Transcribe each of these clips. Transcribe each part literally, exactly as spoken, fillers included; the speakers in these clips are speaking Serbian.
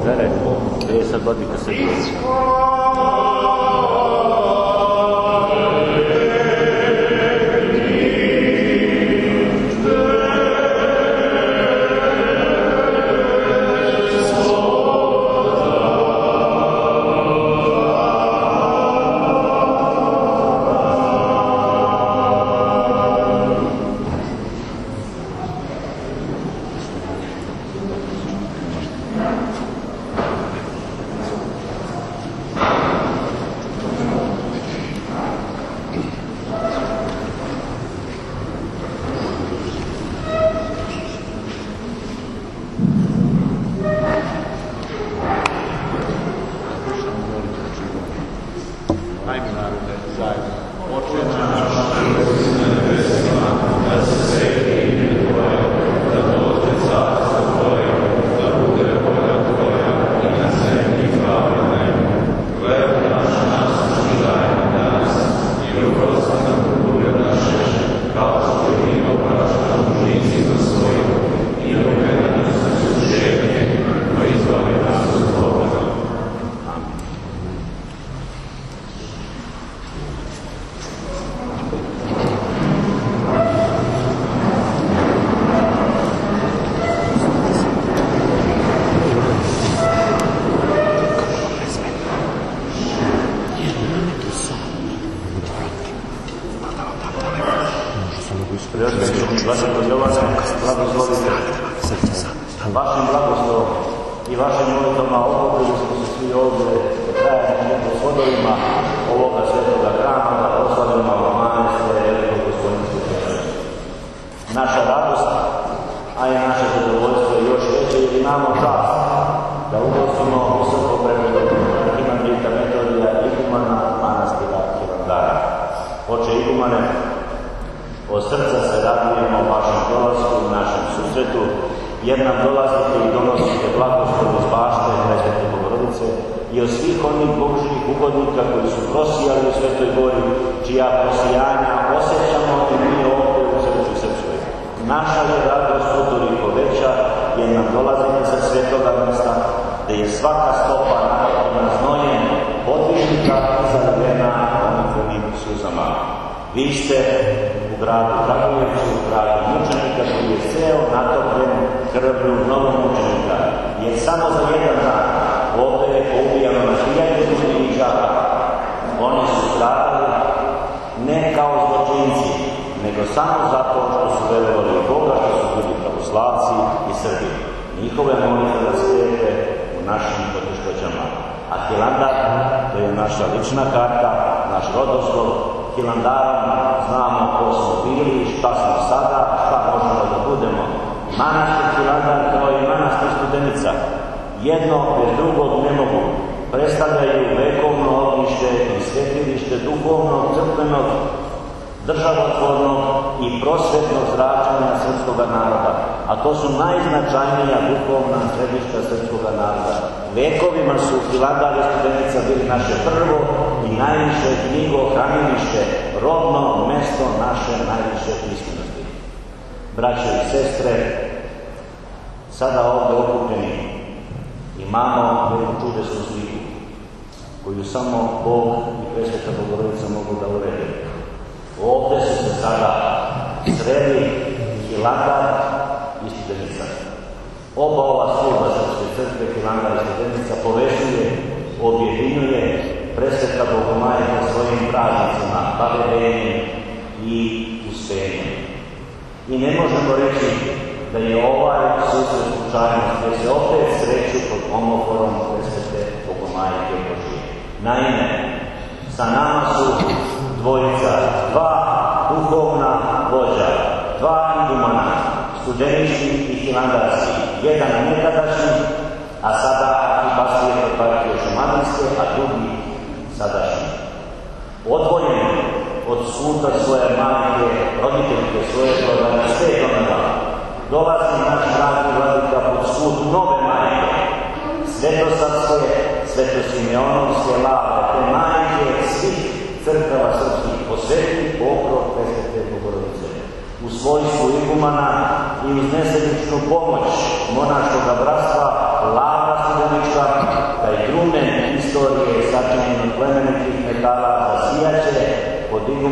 žene, gdje je sad Vladika Srbije. Vašim blagoslovom i vašim molitvama okupili smo se svi ovdje zajedno među svodovima ovoga svetoga hrama da proslavimo romanstvo velikog gospodinskog sveta. Naša radost, a i naše zadovoljstvo je još veće jer imamo čast da ugostimo visoko prevodnog arhimandrita Metodija igumana manastira Hilandara. Oče igumane, od srca se radujemo vašem dolasku i našem susretu, jer nam dolazite i donosite blagoslov iz bašte Presvete Bogorodice i od svih onih Božjih ugodnika koji su prosijali u Svetoj Gori, čija prosijanja osjećamo i mi ovdje u srcu srpskoj. Naša je radost utoliko veća, jer nam dolazite sa svetoga mjesta, da je svaka stopa nakon znojem podvižnika zaljena onim suzama. Vi ste u gradu Dragujevcu, u gradu mučenika koji je ceo natopljen krvlju novomučenika, jer samo za jedan dan ovdje je poubijano na hiljade ljudi đaka. Oni su stradali ne kao zločinci, nego samo zato što su verovali u Boga, što su bili pravoslavci i Srbi. Njihove molitve da slijede u našim poteškoćama. A Hilandar, to je naša lična karta, naš rodoslov. Hilandarom znamo ko smo bili, šta smo sada, šta možemo da budemo. Manastir Hilandar kao i manastir Studenica jedno bez drugog ne mogu. Predstavljaju vekovno ognjište i svetilište duhovnog, crkvenog, državotvornog i prosvetnog zračenja srpskog naroda. A to su najznačajnija duhovna središta srpskog naroda. Vekovima su Hilandar i Studenica bili naše prvo i najviše knjigo hranilište, rodno mesto naše najviše pismenosti. Braće i sestre, sada ovdje okupljeni imamo jednu čudesnu sliku koju samo Bog i Presveta Bogorodica mogu da urede. Ovdje su se sada sreli Hilandar i Studenica. Oba ova služba Srpske crkve, Hilandar i Studenica, povezuje, objedinjuje Presveta Bogomajka svojim praznicima, Bavedenjem i Uspenjem. I ne možemo reći da je ovaj susret slučajnost, da se opet sreću pod omoforom Presvete Bogomajke Božije. Naime, sa nama su dvojica, dva duhovna vođa, dva igumana, Studenički i Hilandarski, jedan nekadašnji, a sada arhipastir eparhije Šumadijske, a drugi sadašnji. Odvojen od skuta svoje majke, roditeljke svoje prodane svetomega, dolazi naš dragi vladika pod skut nove majke, svetosavske, svetosimeonovske lave, te majke svih crkava srpskih, posveti pokrov Presvete Bogorodice. U svojstvu igumana i uz nesedičnu pomoć monaškog bratstva, Lava Studenička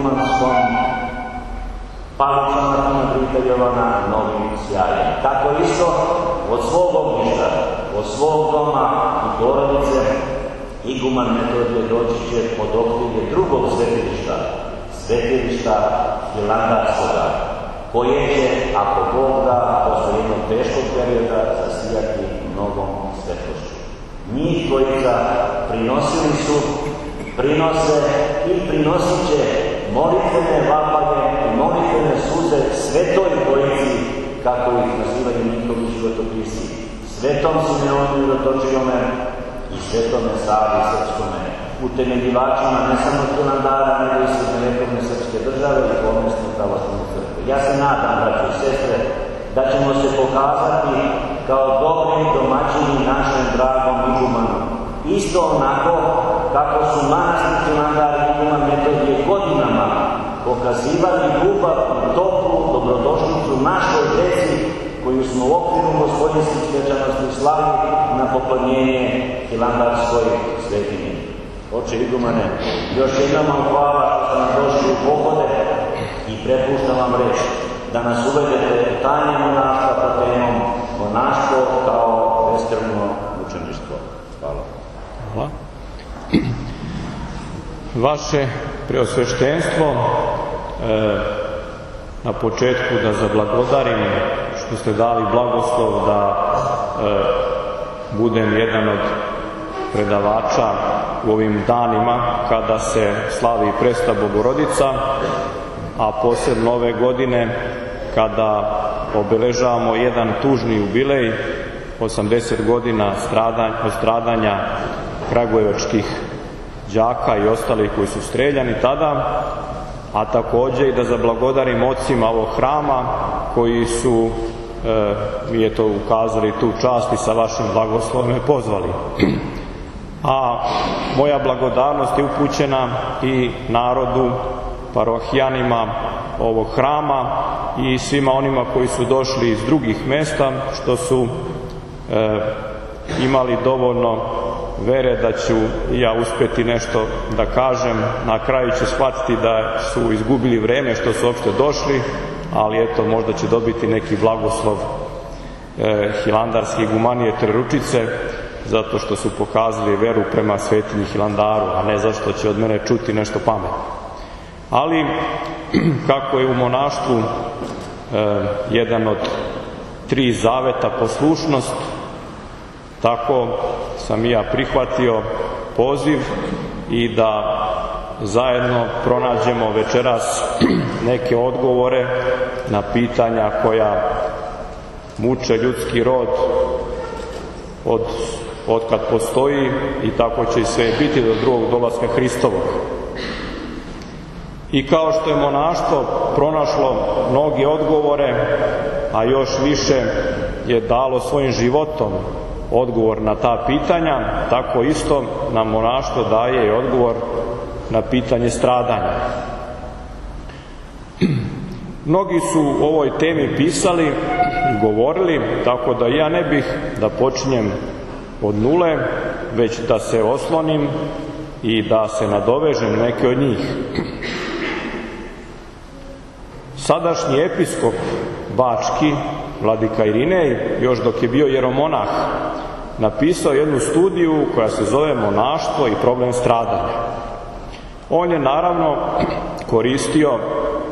igumanskom palicama arhimandrita Jovana novim sjajem. Tako isto od svog ognjišta, od svog doma i porodice iguman Metodije doći će pod okrilje drugog svetilišta, svetilišta Hilandarskoga, koje će, ako Bog da, posle jednog teškog perioda zasijati mnogom svetlošću. Njih dvojica prinosili su, prinose i prinosit će molitvene vapaje i molitvene suze svetoj dvojici, kako ih nazivaju njihovi životopisi, svetom Simeonu Mirotočijome i svetome Savi Srpskome, utemeljivačima ne samo Hilandara, nego i srednjovekovne srpske države i pomesne pravoslavne crkve. Ja se nadam, braćo i sestre, da ćemo se pokazati kao dobri domaćini našem dragom igumanu. Isto onako kako su manastir Hilandar i iguman Metodije godinama pokazivali ljubav i toplu dobrodošlicu našoj deci koju smo u okviru gospodinskih svečanosti slavili na poklonjenje Hilandarskoj svetinji. Oče igumane, još jednom vam hvala što ste nam došli u pohode i prepuštam vam reč da nas uvedete u tajne monaštva pod temom monaštvo kao beskrvno mučeništvo. Hvala. Hvala. Vaše preosveštenstvo, e, na početku da zablagodarim što ste dali blagoslov da e, budem jedan od predavača u ovim danima kada se slavi Presta Bogorodica, a posebno ove godine kada obeležavamo jedan tužni jubilej, osamdeset godina stradanja, od stradanja kragujevačkih đaka i ostalih koji su streljani tada, a takođe i da zablagodarim ocima ovog hrama koji su e, mi je to ukazali tu čast i sa vašim blagoslovom me pozvali. A moja blagodarnost je upućena i narodu, parohijanima ovog hrama i svima onima koji su došli iz drugih mesta, što su e, imali dovoljno vere da ću i ja uspeti nešto da kažem. Na kraju će shvatiti da su izgubili vreme što su uopšte došli, ali eto, možda će dobiti neki blagoslov e, Hilandarske igumanije Treručice, zato što su pokazali veru prema svetinji Hilandaru, a ne zašto će od mene čuti nešto pametno. Ali, kako je u monaštvu e, jedan od tri zaveta poslušnost, tako sam i ja prihvatio poziv i da zajedno pronađemo večeras neke odgovore na pitanja koja muče ljudski rod od, od kad postoji i tako će i sve biti do drugog dolaska Hristovog. I kao što je monaštvo pronašlo mnogi odgovore, a još više je dalo svojim životom odgovor na ta pitanja, tako isto nam monaštvo daje i odgovor na pitanje stradanja. Mnogi su o ovoj temi pisali i govorili, tako da ja ne bih da počinjem od nule, već da se oslonim i da se nadovežem neke od njih. Sadašnji episkop bački, vladika Irinej, još dok je bio jeromonah, napisao jednu studiju koja se zove Monaštvo i problem stradanja. On je naravno koristio e,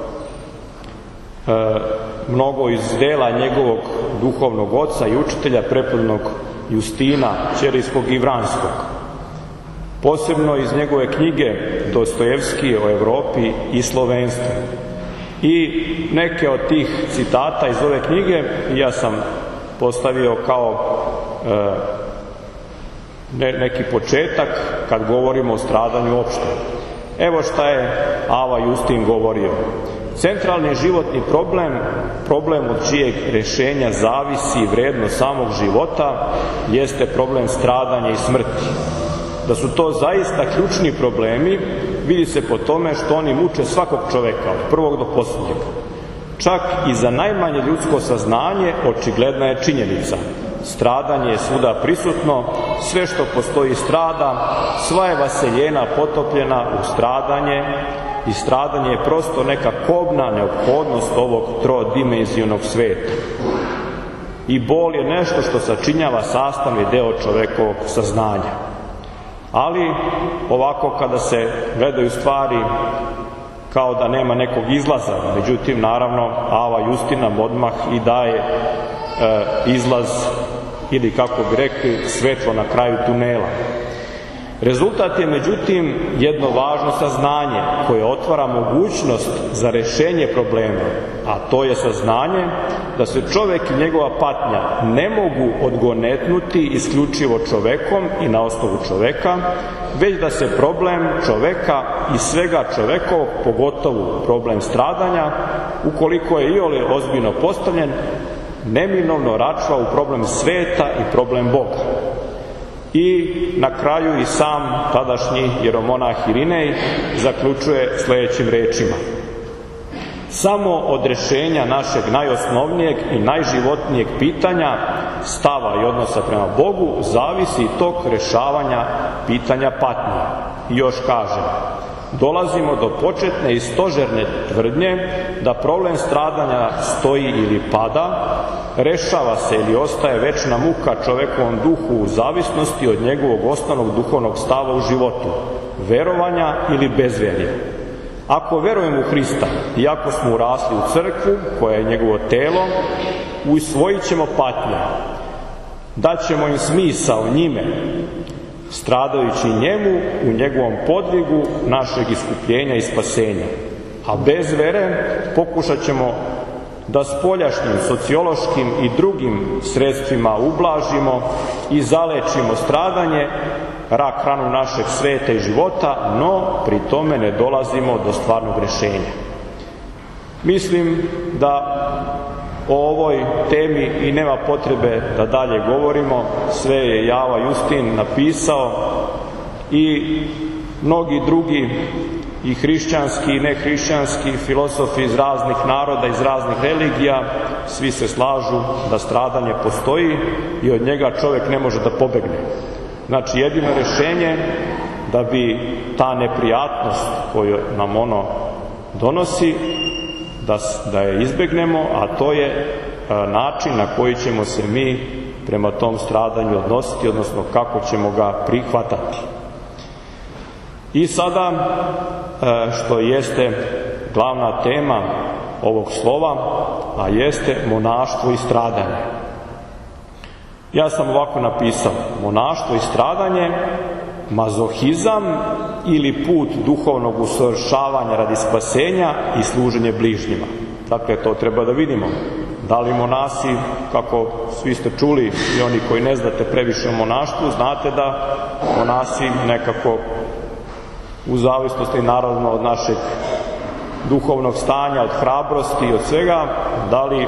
mnogo iz dela njegovog duhovnog oca i učitelja prepodobnog Justina Ćerijskog i Vranskog. Posebno iz njegove knjige Dostojevski o Evropi i slovenstvu. I neke od tih citata iz ove knjige ja sam postavio kao e, ne, neki početak kad govorimo o stradanju opšte. Evo šta je Ava Justin govorio. Centralni životni problem, problem od čijeg rešenja zavisi vrednost samog života, jeste problem stradanja i smrti. Da su to zaista ključni problemi, vidi se po tome što oni muče svakog čoveka, od prvog do posljednjeg. Čak i za najmanje ljudsko saznanje očigledna je činjenica. Stradanje je svuda prisutno, sve što postoji strada, sva je vaseljena potopljena u stradanje i stradanje je prosto neka kobna neophodnost ovog trodimenzionog sveta. I bol je nešto što sačinjava sastavni deo čovekovog saznanja. Ali ovako kada se gledaju stvari kao da nema nekog izlaza, međutim naravno Ava Justin nam odmah i daje e, izlaz ili kako bi rekli svetlo na kraju tunela. Rezultat je međutim jedno važno saznanje koje otvara mogućnost za rešenje problema, a to je saznanje da se čovek i njegova patnja ne mogu odgonetnuti isključivo čovekom i na osnovu čoveka, već da se problem čoveka i svega čovekovog, pogotovo problem stradanja, ukoliko je iole ozbiljno postavljen, neminovno račva u problem sveta i problem Boga. I na kraju i sam tadašnji jeromonah Irinej zaključuje sljedećim rečima: samo od rešenja našeg najosnovnijeg i najživotnijeg pitanja, stava i odnosa prema Bogu, zavisi tok rešavanja pitanja patnje. I još kaže: dolazimo do početne i stožerne tvrdnje da problem stradanja stoji ili pada, rešava se ili ostaje večna muka čovekovom duhu u zavisnosti od njegovog osnovnog duhovnog stava u životu, verovanja ili bezverja. Ako verujemo u Hrista, iako smo urasli u crkvu, koja je njegovo telo, usvojit ćemo patnje, daćemo im smisao njime, stradajući njemu u njegovom podvigu našeg iskupljenja i spasenja. A bez vere pokušat ćemo da spoljašnjim, sociološkim i drugim sredstvima ublažimo i zalečimo stradanje, rak ranu našeg sveta i života, no pri tome ne dolazimo do stvarnog rešenja. Mislim da o ovoj temi i nema potrebe da dalje govorimo, sve je Java Justin napisao i mnogi drugi i hrišćanski i nehrišćanski filosofi iz raznih naroda, iz raznih religija, svi se slažu da stradanje postoji i od njega čovjek ne može da pobegne. Znači jedino rešenje da bi ta neprijatnost koju nam ono donosi, da, da je izbegnemo, a to je a, način na koji ćemo se mi prema tom stradanju odnositi, odnosno kako ćemo ga prihvatati. I sada, a, što jeste glavna tema ovog slova, a jeste monaštvo i stradanje. Ja sam ovako napisao: monaštvo i stradanje, mazohizam ili put duhovnog usavršavanja radi spasenja i služenje bližnjima. Dakle, to treba da vidimo. Da li monasi, kako svi ste čuli i oni koji ne znate previše o monaštvu, znate da monasi nekako, u zavisnosti naravno od našeg duhovnog stanja, od hrabrosti i od svega, da li e,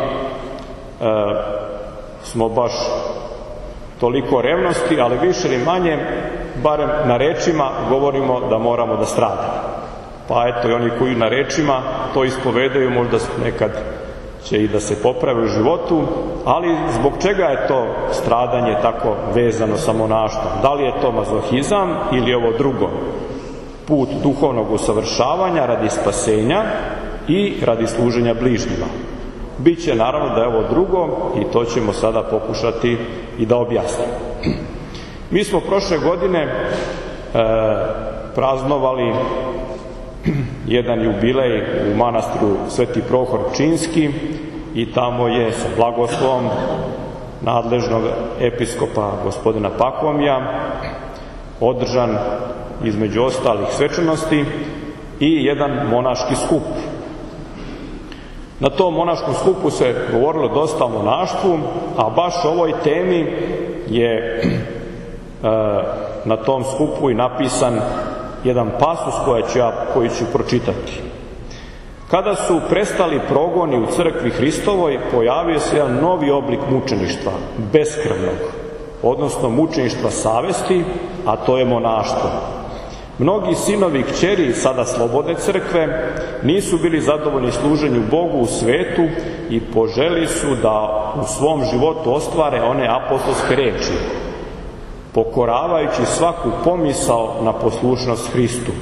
smo baš toliko revnosti, ali više ili manje, barem na rečima govorimo da moramo da stradamo. Pa eto, i oni koji na rečima to ispovedaju, možda nekad će i da se poprave u životu, ali zbog čega je to stradanje tako vezano sa monaštvom? Da li je to mazohizam ili ovo drugo? Put duhovnog usavršavanja radi spasenja i radi služenja bližnjima. Biće naravno da je ovo drugo i to ćemo sada pokušati i da objasnimo. Mi smo prošle godine e, praznovali jedan jubilej u manastiru Sveti Prohor Pčinjski i tamo je sa blagoslovom nadležnog episkopa gospodina Pakovija održan između ostalih svečanosti i jedan monaški skup. Na tom monaškom skupu se govorilo dosta o monaštvu, a baš o ovoj temi je e, na tom skupu i napisan jedan pasus koji ću, ja, koji ću pročitati. Kada su prestali progoni u crkvi Hristovoj, pojavio se jedan novi oblik mučeništva, beskrvnog, odnosno mučeništva savesti, a to je monaštvo. Mnogi sinovi i kćeri sada slobodne crkve nisu bili zadovoljni služenju Bogu u svetu i poželi su da u svom životu ostvare one apostolske reči, pokoravajući svaku pomisao na poslušnost Hristu.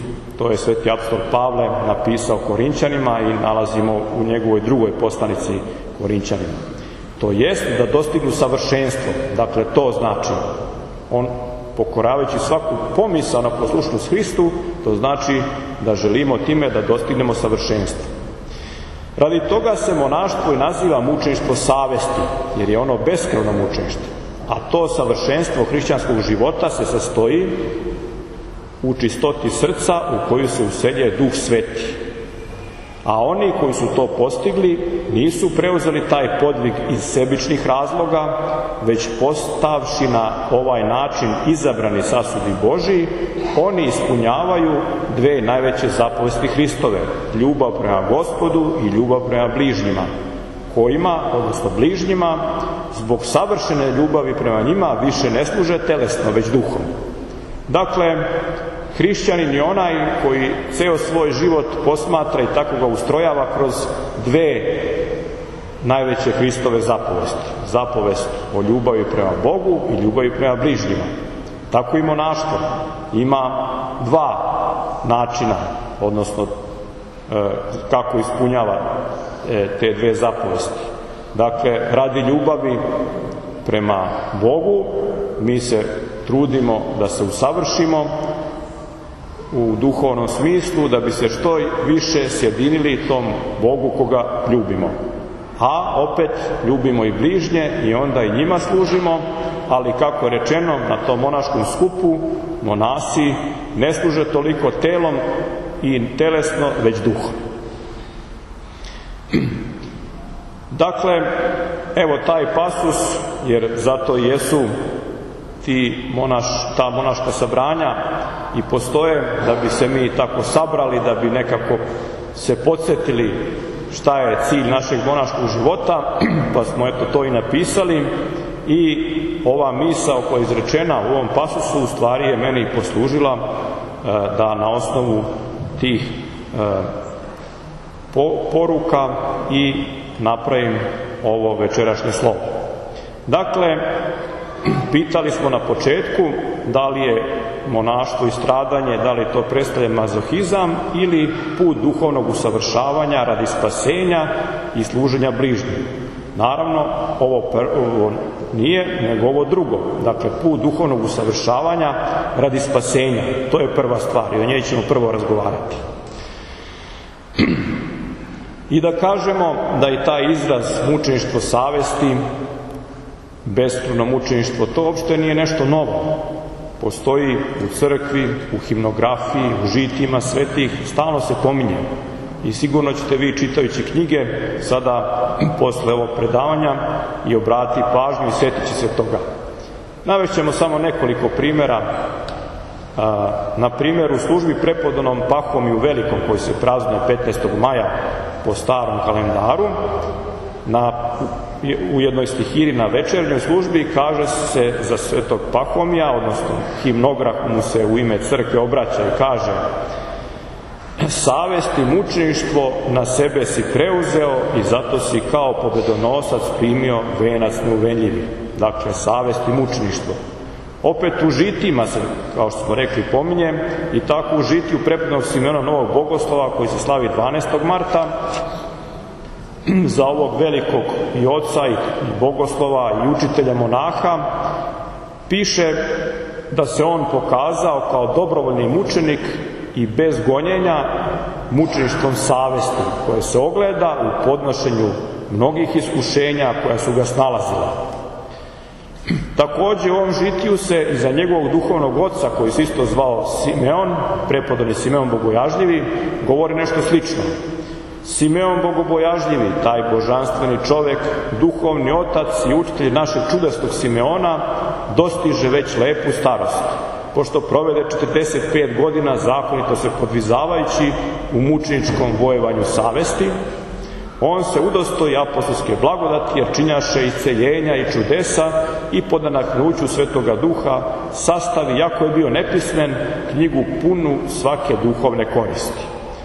to je sveti apostol Pavle napisao Korinćanima i nalazimo u njegovoj drugoj poslanici Korinćanima. To jest da dostignu savršenstvo. Dakle, to znači, on pokoravajući svaku pomisao na poslušnost Hristu, to znači da želimo time da dostignemo savršenstvo. Radi toga se monaštvo i naziva mučeništvo savesti, jer je ono beskrajno mučeništvo. A to savršenstvo hrišćanskog života se sastoji u čistoti srca u koju se useljuje Duh Sveti. A oni koji su to postigli nisu preuzeli taj podvig iz sebičnih razloga, već postavši na ovaj način izabrani sasudi Božiji, oni ispunjavaju dve najveće zapovesti Hristove, ljubav prema Gospodu i ljubav prema bližnjima, kojima, odnosno bližnjima, zbog savršene ljubavi prema njima više ne služe telesno, već duhom. Dakle, hrišćanin je onaj koji ceo svoj život posmatra i tako ga ustrojava kroz dve najveće Hristove zapovesti. Zapovest o ljubavi prema Bogu i ljubavi prema bližnjima. Tako i monaštvo ima dva načina, odnosno e, kako ispunjava e, te dve zapovesti. Dakle, radi ljubavi prema Bogu mi se trudimo da se usavršimo u duhovnom smislu, da bi se što više sjedinili tom Bogu koga ljubimo. A opet ljubimo i bližnje i onda i njima služimo, ali kako je rečeno na tom monaškom skupu, monasi ne služe toliko telom i telesno, već duhom. Dakle, evo taj pasus, jer zato i jesu ti monaš, ta monaška sabranja i postoje da bi se mi tako sabrali, da bi nekako se podsjetili šta je cilj našeg monaškog života, pa smo eto to i napisali. I ova misao koja je izrečena u ovom pasusu u stvari je meni poslužila da na osnovu tih poruka i napravim ovo večerašnje slovo. Dakle, pitali smo na početku da li je monaštvo i stradanje, da li to predstavlja mazohizam ili put duhovnog usavršavanja radi spasenja i služenja bližnjim. Naravno, ovo prvo nije, nego ovo drugo. Dakle, put duhovnog usavršavanja radi spasenja. To je prva stvar i o njej ćemo prvo razgovarati. I da kažemo da je taj izraz mučeništvo savesti, beskrajno mučeništvo, to uopšte nije nešto novo. Postoji u crkvi, u himnografiji, u žitima svetih, stalno se pominje. I sigurno ćete vi, čitajući knjige, sada posle ovog predavanja i obrati pažnju i sjetit će se toga. Navešćemo samo nekoliko primjera. Na primjer, u službi prepodobnom Pahomiju Velikom, koji se praznuje petnaestog maja po starom kalendaru, na, u jednoj stihiri na večernjoj službi kaže se za svetog Pahomija, odnosno himnograf mu se u ime crkve obraća i kaže: savest i mučeništvo na sebe si preuzeo i zato si kao pobedonosac primio venac neuvenljivi. Dakle, savest i mučeništvo. Opet u žitima se, kao što smo rekli, pominje, i tako u žitiju prepodobnog Simeona Novog Bogoslova, koji se slavi dvanaestog marta, za ovog velikog i oca i bogoslova i učitelja monaha, piše da se on pokazao kao dobrovoljni mučenik i bez gonjenja mučeništvom savesti, koje se ogleda u podnošenju mnogih iskušenja koja su ga snalazila. Također u ovom žitiju se iza njegovog duhovnog oca, koji se isto zvao Simeon, prepodobni Simeon Bogojažljivi, govori nešto slično. Simeon Bogobojažljivi, taj božanstveni čovjek, duhovni otac i učitelj našeg čudesnog Simeona, dostiže već lepu starost, pošto provede četrdeset pet godina zakonito se podvizavajući u mučeničkom vojevanju savesti. On se udostoji apostolske blagodati, jer činjaše isceljenja i čudesa i pod nadahnuću Svetoga Duha sastavi, jako je bio nepismen, knjigu punu svake duhovne koristi.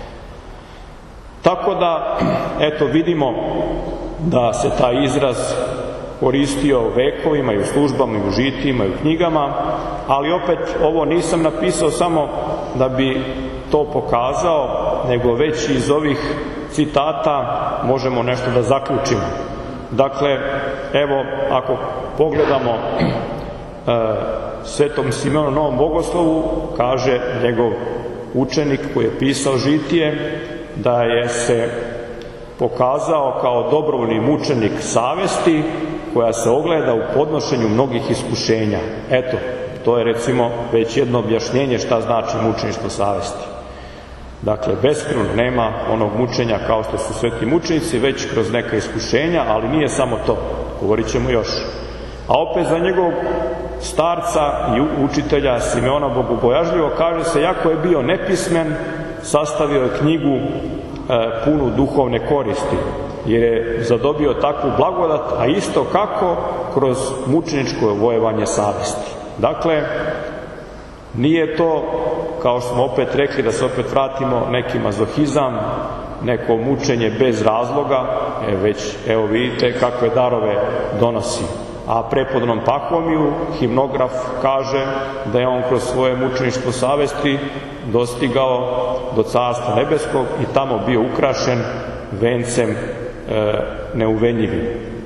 Tako da, eto, vidimo da se taj izraz koristio vekovima i u službama i u žitima i u knjigama, ali opet ovo nisam napisao samo da bi to pokazao, nego već iz ovih citata možemo nešto da zaključimo. Dakle, evo, ako pogledamo e, Svetom Simeonu Novom Bogoslovu, kaže njegov učenik koji je pisao Žitije, da je se pokazao kao dobrovoljni mučenik savesti koja se ogleda u podnošenju mnogih iskušenja. Eto, to je recimo već jedno objašnjenje šta znači mučeništvo savesti. Dakle, beskrajno nema onog mučenja kao što su sveti mučenici, već kroz neka iskušenja, ali nije samo to, govorit ćemo još. A opet za njegovog starca i učitelja Simeona Bogobojažljivo kaže se, jako je bio nepismen, sastavio je knjigu e, punu duhovne koristi, jer je zadobio takvu blagodat, a isto kako kroz mučeničko vojevanje savesti. Dakle, nije to, kao smo opet rekli, da se opet vratimo neki mazohizam, neko mučenje bez razloga, e, već evo vidite kakve darove donosi. A prepodobnom Pahomiju himnograf kaže da je on kroz svoje mučeništvo savesti dostigao do Carstva nebeskog i tamo bio ukrašen vencem e, neuvenjivim.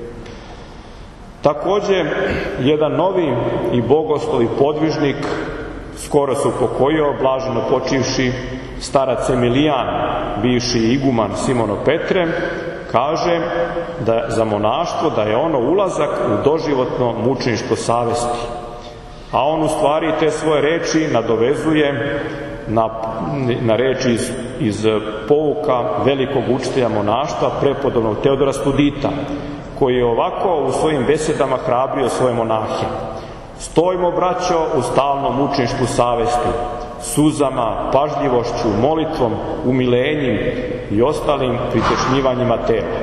Također, jedan novi i bogoslov i podvižnik, skoro se upokojio, blaženo počivši starac Emilijan, bivši iguman Simono Petre, kaže da za monaštvo da je ono ulazak u doživotno mučeništvo savesti. A on u stvari te svoje reči nadovezuje na, na reči iz, iz pouka velikog učitelja monaštva, prepodobnog Teodora Studita, koji je ovako u svojim besedama hrabrio svoje monahe. Stojimo, braćo, u stalnom mučeništvu savesti, suzama, pažljivošću, molitvom, umilenjem i ostalim pritešnjivanjima tela.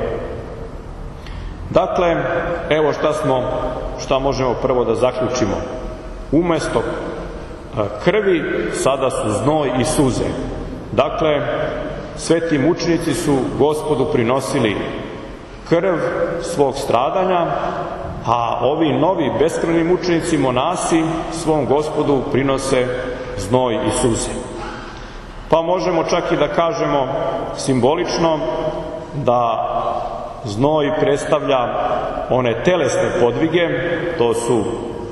Dakle, evo šta smo, šta možemo prvo da zaključimo. Umesto krvi sada su znoj i suze. Dakle, sveti mučenici su Gospodu prinosili krv svog stradanja, a ovi novi beskrvni mučenici, monasi, svom Gospodu prinose znoj i suze. Pa možemo čak i da kažemo simbolično da znoj predstavlja one telesne podvige, to su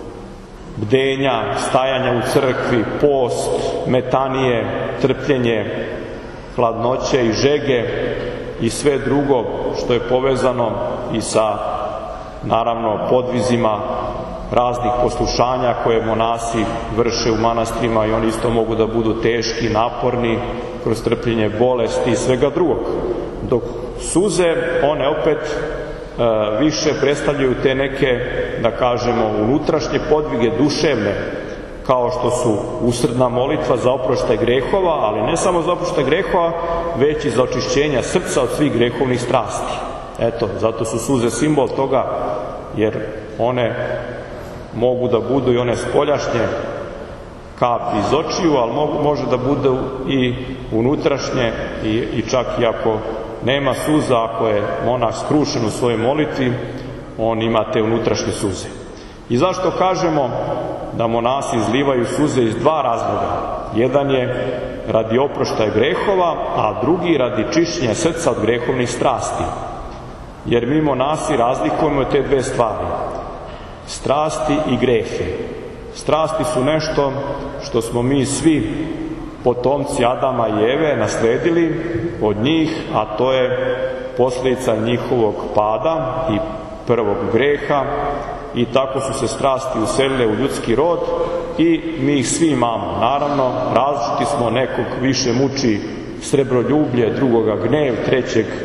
bdenja, stajanja u crkvi, post, metanije, trpljenje, hladnoće i žege i sve drugo što je povezano i sa, naravno, podvizima raznih poslušanja koje monasi vrše u manastirima, i oni isto mogu da budu teški, naporni, kroz trpljenje bolesti i svega drugog. Dok suze, one opet e, više predstavljaju te neke, da kažemo, unutrašnje podvige, duševne, kao što su usrdna molitva za oproštaj grehova, ali ne samo za oproštaj grehova, već i za očišćenja srca od svih grehovnih strasti. Eto, zato su suze simbol toga, jer one mogu da budu i one spoljašnje kapi iz očiju, ali mogu, može da budu i unutrašnje i, i čak i ako nema suza, ako je monah skrušen u svojoj molitvi, on ima te unutrašnje suze. I zašto kažemo da monasi izlivaju suze? Iz dva razloga. Jedan je radi oproštaja grehova, a drugi radi čišćenja srca od grehovnih strasti. Jer mi monasi razlikujemo te dve stvari. Strasti i grehe. Strasti su nešto što smo mi svi potomci Adama i Eve nasledili od njih, a to je posljedica njihovog pada i prvog greha, i tako su se strasti uselile u ljudski rod i mi ih svi imamo. Naravno, različiti smo, nekog više muči srebroljublje, drugoga gnev, trećeg e,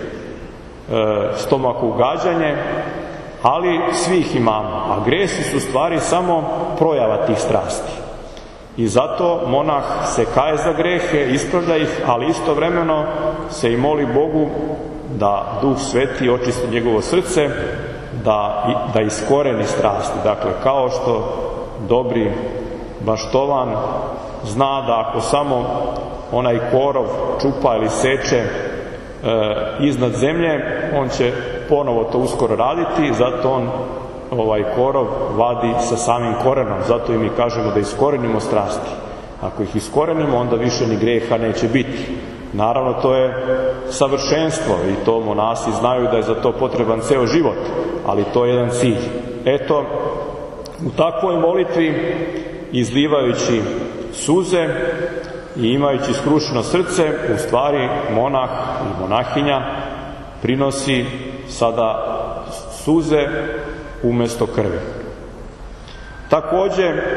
stomaku ugađanje, ali svi ih imamo, a gresi su stvari samo projava tih strasti. I zato monah se kaje za grehe, ispravlja ih, ali istovremeno se i moli Bogu da Duh Sveti očisti njegovo srce, da, da iskoreni strasti. Dakle, kao što dobri baštovan zna da ako samo onaj korov čupa ili seče e, iznad zemlje, on će ponovo to uskoro raditi, zato on ovaj korov vadi sa samim korenom. Zato i mi kažemo da iskorenimo strasti. Ako ih iskorenimo, onda više ni grijeha neće biti. Naravno, to je savršenstvo i to monasi znaju da je za to potreban ceo život, ali to je jedan cilj. Eto, u takvoj molitvi, izlivajući suze i imajući skrušeno srce, u stvari monah i monahinja prinosi sada suze umjesto krvi. Također, e,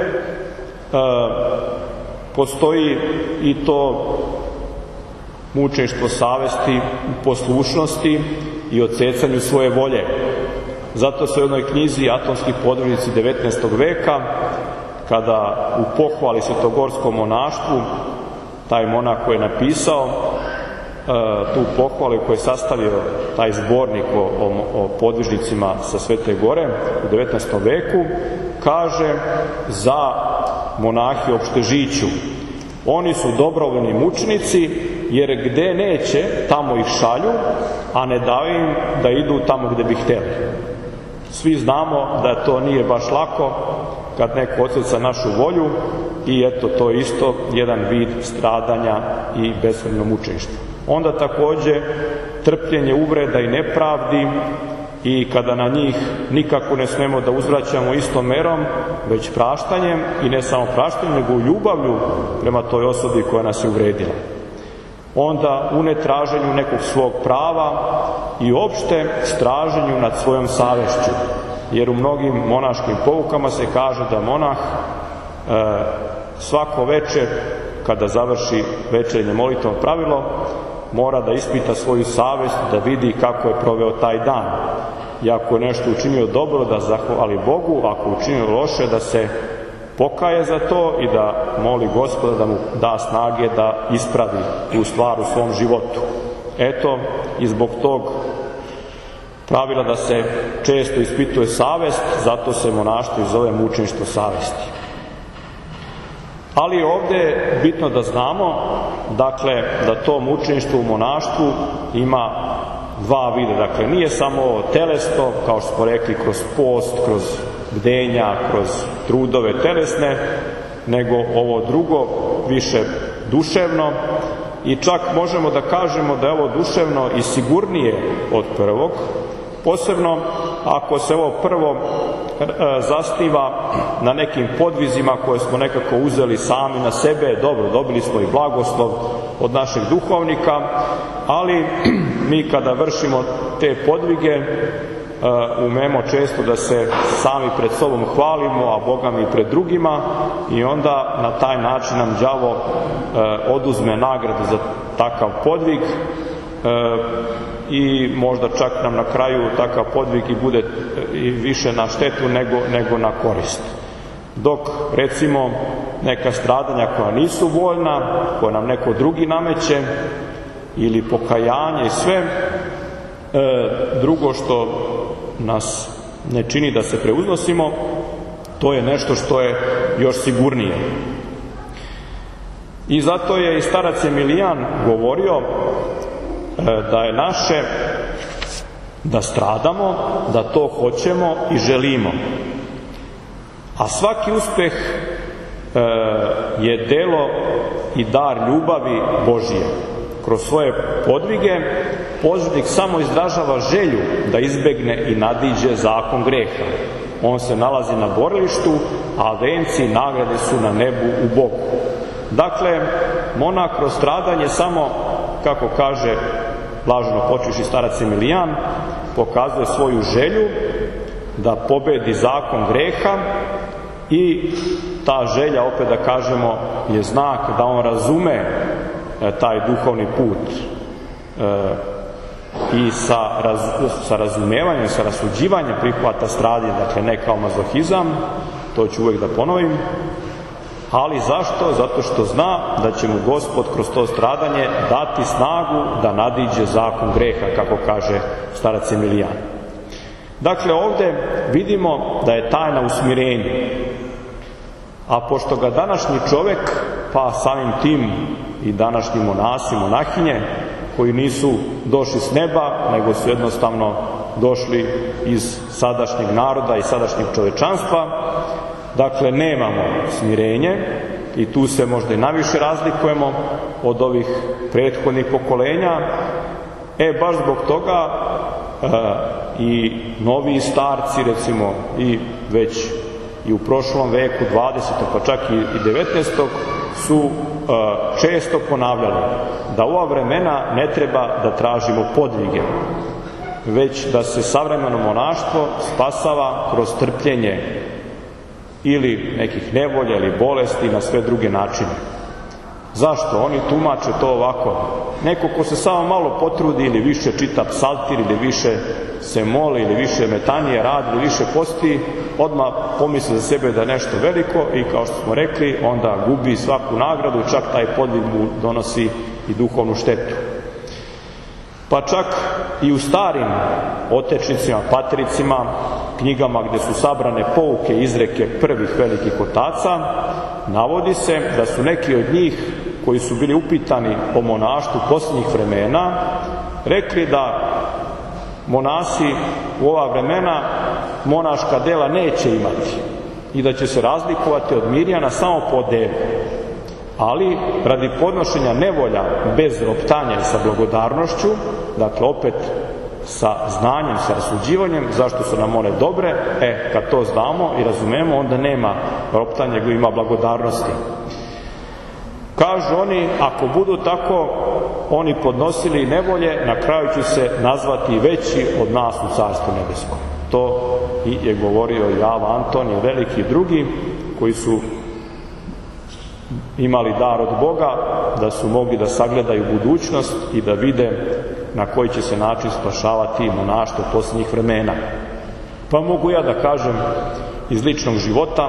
postoji i to mučeništvo savesti u poslušnosti i odsecanju svoje volje. Zato se u jednoj knjizi Atonski podvižnici devetnaestog veka, kada u pohvali svetogorskom monaštvu, taj monah koji je napisao e, tu pohvalu koji je sastavio taj zbornik o, o, o podvižnicima sa Svete Gore u devetnaestom veku, kaže za monahi u Opštežiću: oni su dobrovoljni mučenici, jer gde neće, tamo ih šalju, a ne daju im da idu tamo gde bi hteli. Svi znamo da to nije baš lako kad neko odseca našu volju i eto, to je isto jedan vid stradanja i beskrajnog mučeništva. Onda također trpljenje uvreda i nepravdi, i kada na njih nikako ne smemo da uzvraćamo istom merom, već praštanjem, i ne samo praštanjem, nego u ljubavlju prema toj osobi koja nas je uvredila. Onda u netraženju nekog svog prava i opšte straženju nad svojom savešću. Jer u mnogim monaškim poukama se kaže da monah e, svako večer, kada završi večernje molitveno pravilo, mora da ispita svoju savest, da vidi kako je proveo taj dan. I ako je nešto učinio dobro, da zahvali Bogu, ako je učinio loše, da se pokaje za to i da moli Gospoda da mu da snage da ispravi tu stvar u svom životu. Eto, i zbog tog pravila da se često ispituje savest, zato se monaštvo i zove mučeništvo savesti. Ali ovdje je bitno da znamo, dakle, da to mučeništvo u monaštvu ima dva vida. Dakle, nije samo telesno, kao što smo rekli, kroz post, kroz bdenja, kroz trudove telesne, nego ovo drugo, više duševno, i čak možemo da kažemo da je ovo duševno i sigurnije od prvog, posebno ako se ovo prvo e, zasniva na nekim podvizima koje smo nekako uzeli sami na sebe. Dobro, dobili smo i blagoslov od našeg duhovnika, ali mi kada vršimo te podvige Uh, umemo često da se sami pred sobom hvalimo, a Boga mi pred drugima, i onda na taj način nam đavo uh, oduzme nagradu za takav podvig uh, i možda čak nam na kraju takav podvig i bude uh, i više na štetu nego, nego na korist. Dok recimo neka stradanja koja nisu voljna, koja nam neko drugi nameće, ili pokajanje i sve uh, drugo što nas ne čini da se preuznosimo, to je nešto što je još sigurnije. I zato je i starac Emilijan govorio da je naše da stradamo, da to hoćemo i želimo. A svaki uspeh je delo i dar ljubavi Božije. Kroz svoje podvige podvižnik samo izražava želju da izbegne i nadiđe zakon greha. On se nalazi na borilištu, a venci i nagrade su na nebu u Bogu. Dakle, monah kroz stradanje samo, kako kaže blaženo počivši starac Emilijan, pokazuje svoju želju da pobedi zakon greha, i ta želja, opet da kažemo, je znak da on razume taj duhovni put e, i sa, raz, sa razumevanjem, sa rasuđivanjem prihvata stradanje, dakle ne kao mazohizam, to ću uvijek da ponovim. Ali zašto? Zato što zna da će mu Gospod kroz to stradanje dati snagu da nadiđe zakon greha, kako kaže starac Emilijan. Dakle, ovdje vidimo da je tajna u smirenju. A pošto ga današnji čovjek, pa samim tim i današnji monasi, monahinje, koji nisu došli s neba, nego su jednostavno došli iz sadašnjeg naroda i sadašnjeg čovečanstva, dakle nemamo smirenje, i tu se možda i najviše razlikujemo od ovih prethodnih pokolenja. E, baš zbog toga e, i novi starci, recimo, i već i u prošlom veku, dvadesetom pa čak i devetnaestom su e, često ponavljali da u ova vremena ne treba da tražimo podvige, već da se savremeno monaštvo spasava kroz trpljenje ili nekih nevolja ili bolesti na sve druge načine. Zašto? Oni tumače to ovako. Neko ko se samo malo potrudi ili više čita psaltir ili više se moli ili više metanije radi ili više posti, odmah pomisli za sebe da je nešto veliko i kao što smo rekli, onda gubi svaku nagradu, čak taj podvig mu donosi i duhovnu štetu. Pa čak i u starim otečnicima, patricima, knjigama gdje su sabrane pouke i izreke prvih velikih otaca, navodi se da su neki od njih koji su bili upitani o monaštvu posljednjih vremena rekli da monasi u ova vremena monaška dela neće imati i da će se razlikovati od Mirjana samo po delu. Ali radi podnošenja nevolja bez roptanja i sa blagodarnošću, dakle opet sa znanjem, sa rasuđivanjem, zašto su nam one dobre, e, kad to znamo i razumemo, onda nema roptanja, nego ima blagodarnosti. Kažu oni, ako budu tako oni podnosili nevolje, na kraju će se nazvati veći od nas u Carstvu nebeskom. To i je govorio Java Antonije Veliki i drugi, koji su imali dar od Boga, da su mogli da sagledaju budućnost i da vide na koji će se način spašavati monaštvo posljednjih vremena. Pa mogu ja da kažem iz ličnog života,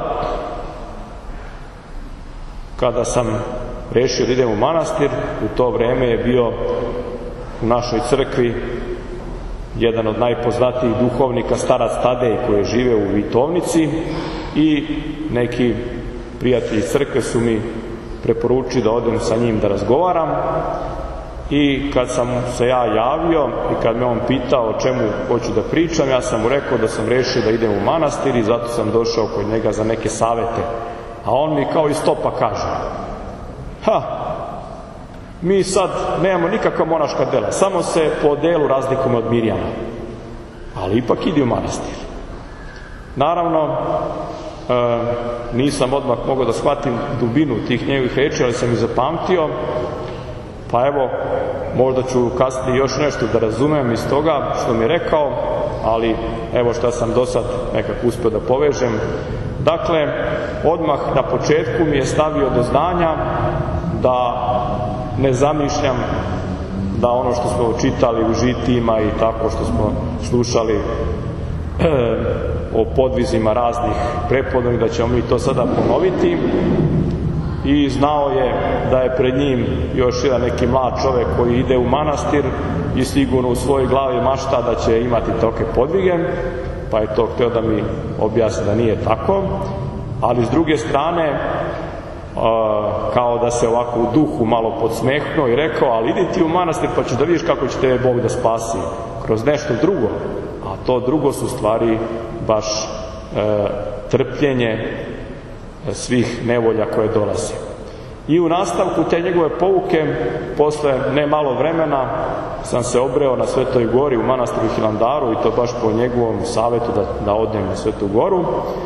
kada sam rešio da idem u manastir, u to vreme je bio u našoj crkvi jedan od najpoznatijih duhovnika, starac Tadej, koji je živeo u Vitovnici, i neki prijatelji crkve su mi preporučili da odem sa njim da razgovaram. I kad sam se ja javio i kad me on pitao o čemu hoću da pričam, ja sam mu rekao da sam rešio da idem u manastir i zato sam došao kod njega za neke savete. A on mi kao iz topa kaže: ha, mi sad nemamo nikakva monaška dela, samo se po delu razlikujemo od Mirjana, ali ipak idi u manastir. Naravno, e, nisam odmah mogao da shvatim dubinu tih njegovih reči, ali sam ih zapamtio. Pa evo, možda ću kasnije još nešto da razumem iz toga što mi je rekao, ali evo šta sam do sad nekako uspio da povežem. Dakle, odmah na početku mi je stavio do znanja da ne zamišljam da ono što smo čitali u žitijima i tako što smo slušali e, o podvizima raznih prepodobnih, da ćemo mi to sada ponoviti. I znao je da je pred njim još jedan neki mlad čovjek koji ide u manastir i sigurno u svojoj glavi mašta da će imati toke podvige, pa je to htio da mi objasni da nije tako. Ali s druge strane, kao da se ovako u duhu malo podsmehnuo i rekao: ali idi ti u manastir pa ćeš da vidiš kako će te Bog da spasi kroz nešto drugo. A to drugo su stvari baš e, trpljenje svih nevolja koje dolaze. I u nastavku te njegove pouke, posle ne malo vremena, sam se obreo na Svetoj gori u manastiru Hilandaru, i to baš po njegovom savjetu da, da odem na Svetu goru.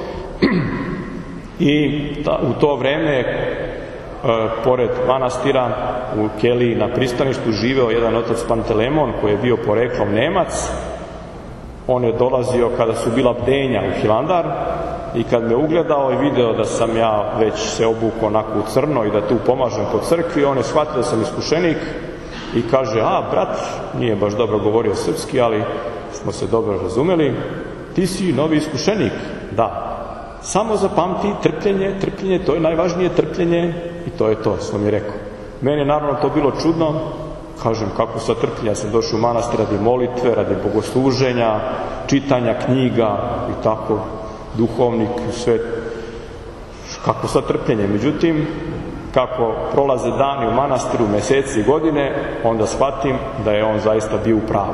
I ta, u to vreme, e, pored manastira, u keliji na pristaništu živeo jedan otac Pantelemon, koji je bio poreklom Nemac. On je dolazio kada su bila bdenja u Hilandar, i kad me ugledao i video da sam ja već se obukao onako u crno i da tu pomažem po crkvi, on je shvatio da sam iskušenik i kaže: a, brat, nije baš dobro govorio srpski, ali smo se dobro razumeli, ti si novi iskušenik. Da, samo zapamti trpljenje, trpljenje, to je najvažnije, trpljenje, i to je to, što mi je rekao. Meni je naravno to bilo čudno. Kažem, kako sa trpljenja, ja sam došao u manastir radi molitve, radi bogosluženja, čitanja knjiga i tako, duhovnik, sve, kako sa trpljenje. Međutim, kako prolaze dani u manastiru, meseci i godine, onda shvatim da je on zaista bio u pravu.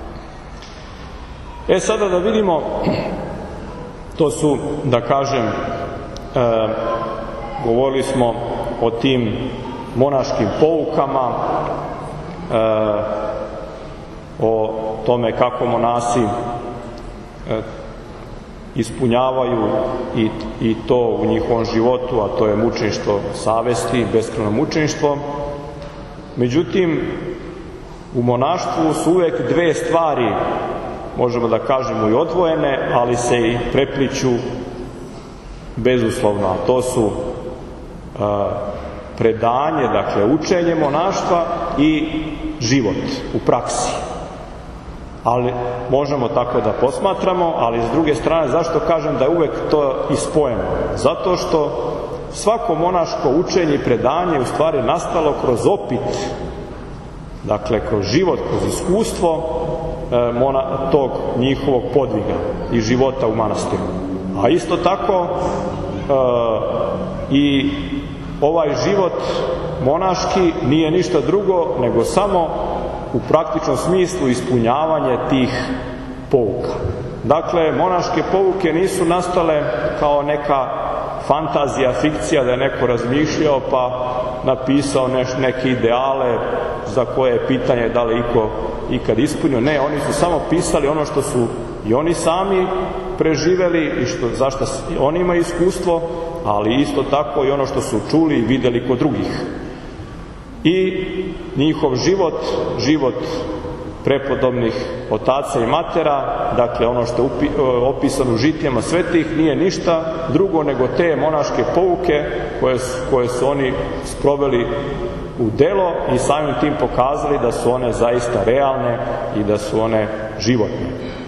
E sada da vidimo, to su, da kažem, e, govorili smo o tim monaškim poukama, e, o tome kako monasi e, ispunjavaju i, i to u njihovom životu, a to je mučeništvo savesti, beskrajno mučeništvo. Međutim, u monaštvu su uvek dve stvari, možemo da kažemo i odvojene, ali se i prepliću bezuslovno, a to su e, predanje, dakle učenje monaštva i život u praksi. Ali možemo tako da posmatramo, ali s druge strane, zašto kažem da je uvek to ispojeno? Zato što svako monaško učenje i predanje je u stvari nastalo kroz opit, dakle kroz život, kroz iskustvo e, mona, tog njihovog podviga i života u manastiru. A isto tako e, i ovaj život monaški nije ništa drugo nego samo u praktičnom smislu ispunjavanje tih pouka. Dakle, monaške pouke nisu nastale kao neka fantazija, fikcija da je neko razmišljao pa napisao neš, neke ideale za koje je pitanje da li iko ikad ispunio. Ne, oni su samo pisali ono što su i oni sami preživeli i što, zašto oni imaju iskustvo, ali isto tako i ono što su čuli i vidjeli kod drugih. I njihov život, život prepodobnih otaca i matera, dakle ono što je upi, opisano u žitijama svetih, nije ništa drugo nego te monaške pouke koje su, koje su oni sproveli u delo i samim tim pokazali da su one zaista realne i da su one životne.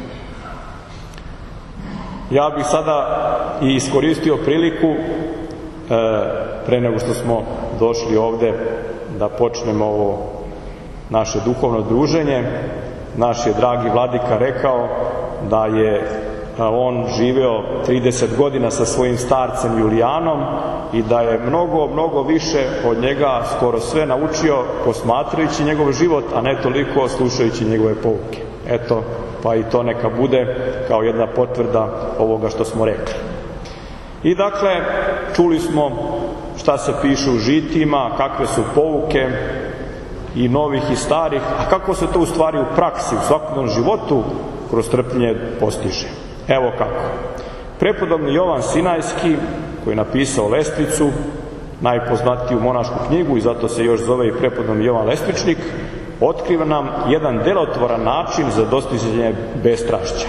Ja bih sada i iskoristio priliku e, pre nego što smo došli ovde da počnemo ovo naše duhovno druženje. Naš je dragi vladika rekao da je on živeo trideset godina sa svojim starcem Julijanom i da je mnogo, mnogo više od njega skoro sve naučio posmatrajući njegov život, a ne toliko slušajući njegove pouke. Eto, pa i to neka bude kao jedna potvrda ovoga što smo rekli. I dakle, čuli smo šta se piše u žitijima, kakve su pouke i novih i starih, a kako se to u stvari u praksi, u svakodnevnom životu kroz trpljenje postiže. Evo kako. Prepodobni Jovan Sinajski, koji je napisao Lestvicu, najpoznatiju monašku knjigu i zato se još zove i prepodobni Jovan Lestvičnik, otkriva nam jedan delotvoran način za dostizanje bestrašća,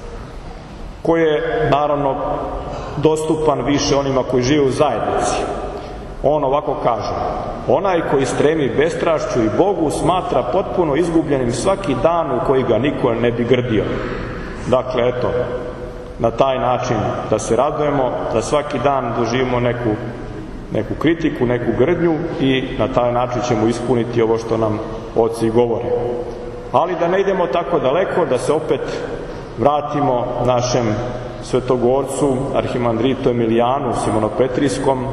koji je naravno dostupan više onima koji žive u zajednici. On ovako kaže: onaj koji stremi bestrašću i Bogu smatra potpuno izgubljenim svaki dan u koji ga niko ne bi grdio. Dakle, eto, na taj način da se radujemo, da svaki dan doživimo neku, neku kritiku, neku grdnju i na taj način ćemo ispuniti ovo što nam oci govore. Ali da ne idemo tako daleko, da se opet vratimo našem svetogorcu, arhimandritu Emilijanu Simonopetrijskom,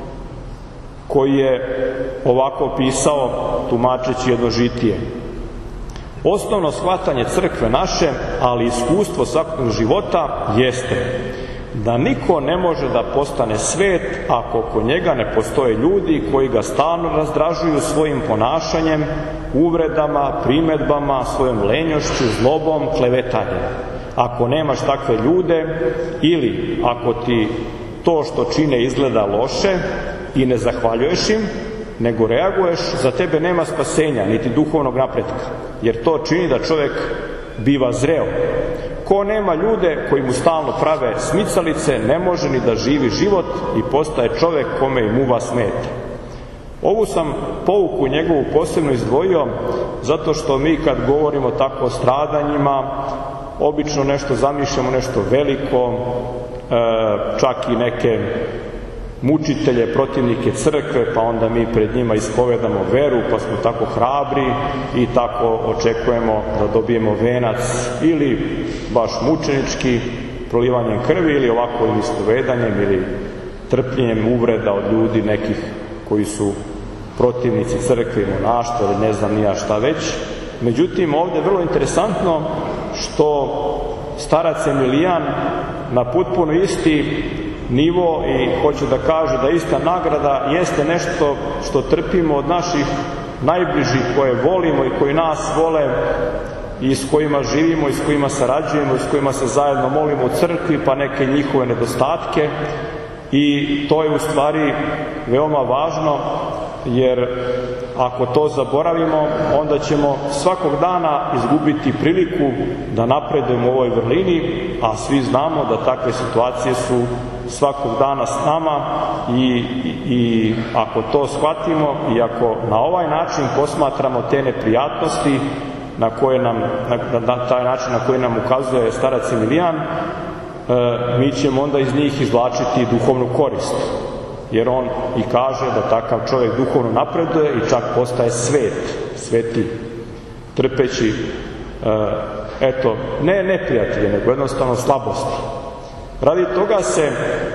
koji je ovako pisao tumačeći jedno žitije. Osnovno shvatanje crkve naše, ali iskustvo svakog života jeste da niko ne može da postane svet ako oko njega ne postoje ljudi koji ga stalno razdražuju svojim ponašanjem, uvredama, primedbama, svojom lenjošću, zlobom, klevetanjem. Ako nemaš takve ljude ili ako ti to što čine izgleda loše i ne zahvaljuješ im, nego reaguješ, za tebe nema spasenja, niti duhovnog napretka, jer to čini da čovjek biva zreo. Ko nema ljude koji mu stalno prave smicalice, ne može ni da živi život i postaje čovjek kome i muva smeta. Ovu sam pouku njegovu posebno izdvojio, zato što mi kad govorimo tako o stradanjima, obično nešto zamišljamo, nešto veliko, čak i neke mučitelje, protivnike crkve, pa onda mi pred njima ispovedamo veru, pa smo tako hrabri i tako očekujemo da dobijemo venac ili baš mučenički, prolivanjem krvi, ili ovako ispovedanjem ili trpljenjem uvreda od ljudi nekih koji su protivnici crkve i monaštva ili ne znam ni ja šta već. Međutim, ovdje je vrlo interesantno što starac Emilijan na potpuno isti nivo i hoće da kaže da ista nagrada jeste nešto što trpimo od naših najbližih koje volimo i koji nas vole i s kojima živimo i s kojima sarađujemo i s kojima se zajedno molimo u crkvi, pa neke njihove nedostatke. I to je u stvari veoma važno, jer ako to zaboravimo, onda ćemo svakog dana izgubiti priliku da napredujemo u ovoj vrlini, a svi znamo da takve situacije su svakog dana s nama i, i, i ako to shvatimo i ako na ovaj način posmatramo te neprijatnosti na koje nam, na, na taj način na koji nam ukazuje starac Emilijan, e, mi ćemo onda iz njih izvlačiti duhovnu korist. Jer on i kaže da takav čovjek duhovno napreduje i čak postaje svet, sveti, trpeći, e, eto, ne neprijatelje, nego jednostavno slabosti. Radi toga se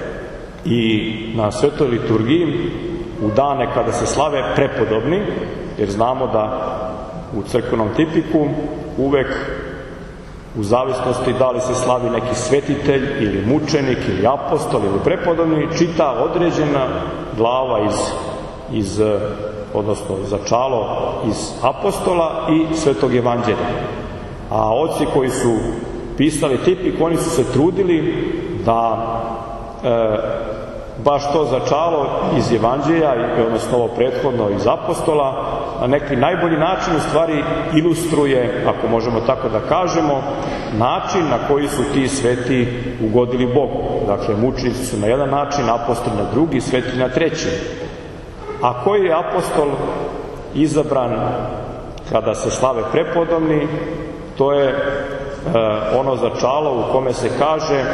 i na svetoj liturgiji u dane kada se slave prepodobni, jer znamo da u crkvenom tipiku uvek u zavisnosti da li se slavi neki svetitelj ili mučenik ili apostol ili prepodobni, čita određena glava iz, iz odnosno začalo iz apostola i svetog evanđelja. A oci koji su pisali tipik, oni su se trudili da e, baš to začalo iz evanđelja, odnosno ovo prethodno iz apostola, na neki najbolji način u stvari ilustruje, ako možemo tako da kažemo, način na koji su ti sveti ugodili Bogu. Dakle, mučenici su na jedan način, apostoli na drugi, sveti na treći. A koji je apostol izabran kada se slave prepodobni? To je e, ono začalo u kome se kaže: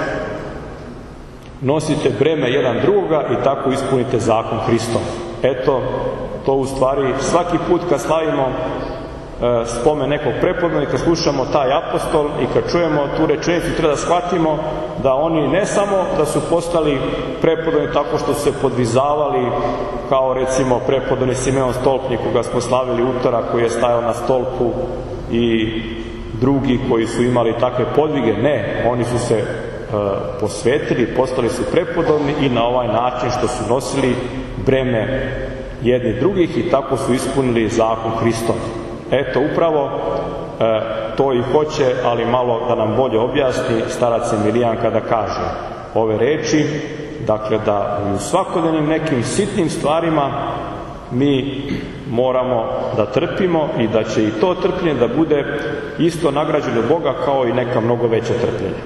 nosite breme jedan drugoga i tako ispunite zakon Hristov. Eto, to u stvari svaki put kad slavimo e, spomen nekog prepodobnika, kad slušamo taj apostol i kad čujemo tu rečenicu, treba da shvatimo da oni ne samo da su postali prepodobni tako što su se podvizavali, kao recimo prepodobni Simeon Stolpnik koga smo slavili utorak, koji je stajao na stolpu, i drugi koji su imali takve podvige. Ne, oni su se posvetili, postali su prepodobni i na ovaj način što su nosili breme jedni drugih i tako su ispunili zakon Hristov. Eto, upravo e, to i hoće, ali malo da nam bolje objasni starac Emilijan kada kaže ove reči, dakle da u svakodnevnim nekim sitnim stvarima mi moramo da trpimo i da će i to trpljenje da bude isto nagrađeno Boga kao i neka mnogo veća trpljenja.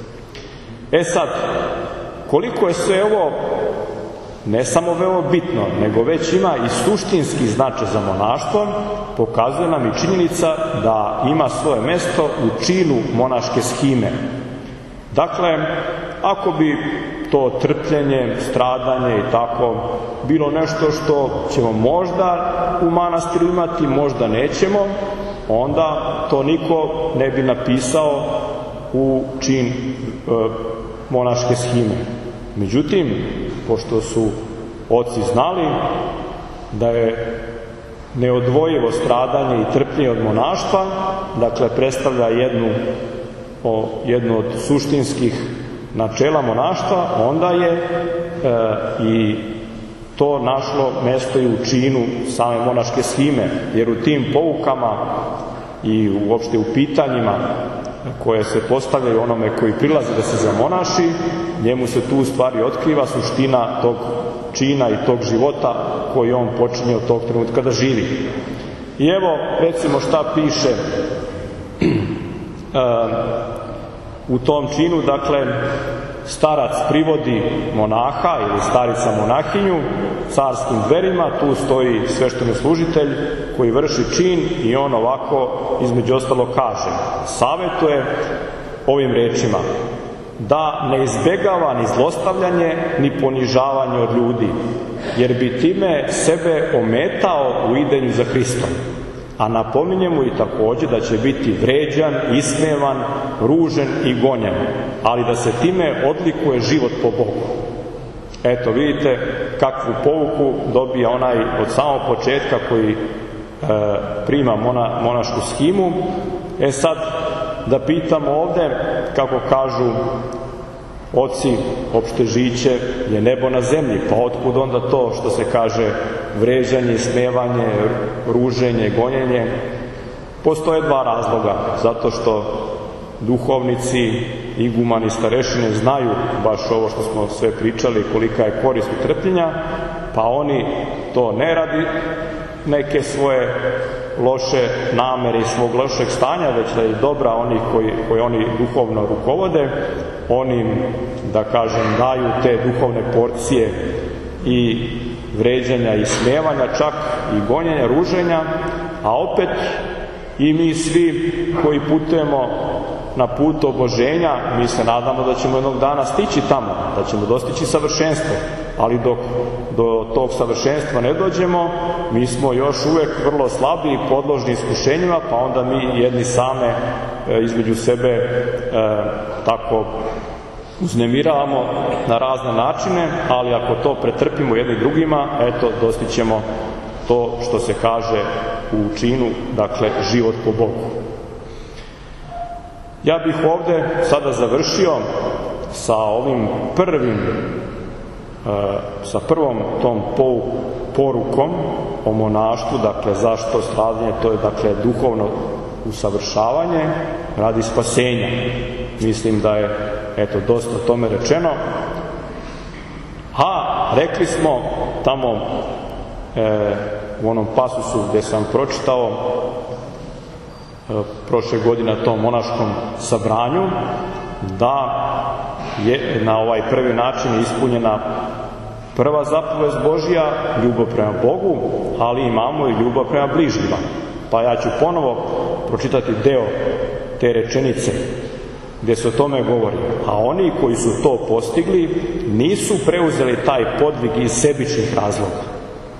E sad, koliko je sve ovo ne samo veoma bitno, nego već ima i suštinski značaj za monaštvo, pokazuje nam i činjenica da ima svoje mesto u činu monaške shime. Dakle, ako bi to trpljenje, stradanje i tako bilo nešto što ćemo možda u manastiru imati, možda nećemo, onda to niko ne bi napisao u čin e, monaške shime. Međutim, pošto su oci znali da je neodvojivo stradanje i trpljenje od monaštva, dakle predstavlja jednu, o, jednu od suštinskih načela monaštva, onda je e, i to našlo mesto i u činu same monaške shime, jer u tim poukama i uopšte u pitanjima koje se postavljaju onome koji prilazi da se zamonaši, njemu se tu u stvari otkriva suština tog čina i tog života koji on počinje od tog trenutka da živi. I evo, recimo šta piše uh, u tom činu, dakle, starac privodi monaha ili starica monahinju carskim dverima, tu stoji sveštenoslужitelj koji vrši čin i on ovako između ostalo kaže, savjetuje ovim rečima: da ne izbjegava ni zlostavljanje ni ponižavanje od ljudi, jer bi time sebe ometao u idenju za Hristom. A napominje mu i također da će biti vređan, ismevan, ružen i gonjen, ali da se time odlikuje život po Bogu. Eto, vidite kakvu pouku dobija onaj od samog početka koji e, prima mona, monašku shimu. E sad, da pitamo ovdje, kako kažu oci, opšte žiće je nebo na zemlji, pa otkud onda to što se kaže vređanje, smevanje, ruženje, gonjenje? Postoje dva razloga, zato što duhovnici, igumani, starešine znaju baš ovo što smo sve pričali, kolika je korist u trpljenja, pa oni to ne radi neke svoje loše namere i svog lošeg stanja, već da je dobra onih koji, koji oni duhovno rukovode, oni im, da kažem, daju te duhovne porcije i vređanja i smevanja, čak i gonjenja, ruženja, a opet i mi svi koji putujemo na putu oboženja, mi se nadamo da ćemo jednog dana stići tamo, da ćemo dostići savršenstvo, ali dok do tog savršenstva ne dođemo, mi smo još uvek vrlo slabi i podložni iskušenjima, pa onda mi jedni same e, između sebe e, tako uznemiravamo na razne načine, ali ako to pretrpimo jedni drugima, eto, dostićemo to što se kaže u činu, dakle, život po Bogu. Ja bih ovde sada završio sa ovim prvim, sa prvom tom porukom o monaštvu, dakle, zašto stradanje, to je, dakle, duhovno usavršavanje radi spasenja. Mislim da je, eto, dosta o tome rečeno. A, rekli smo tamo e, u onom pasusu gde sam pročitao prošle godine na tom monaškom sabranju, da je na ovaj prvi način ispunjena prva zapovest Božja, ljubav prema Bogu, ali imamo i ljubav prema bližnjima. Pa ja ću ponovo pročitati deo te rečenice gdje se o tome govori. A oni koji su to postigli nisu preuzeli taj podvig iz sebičnih razloga,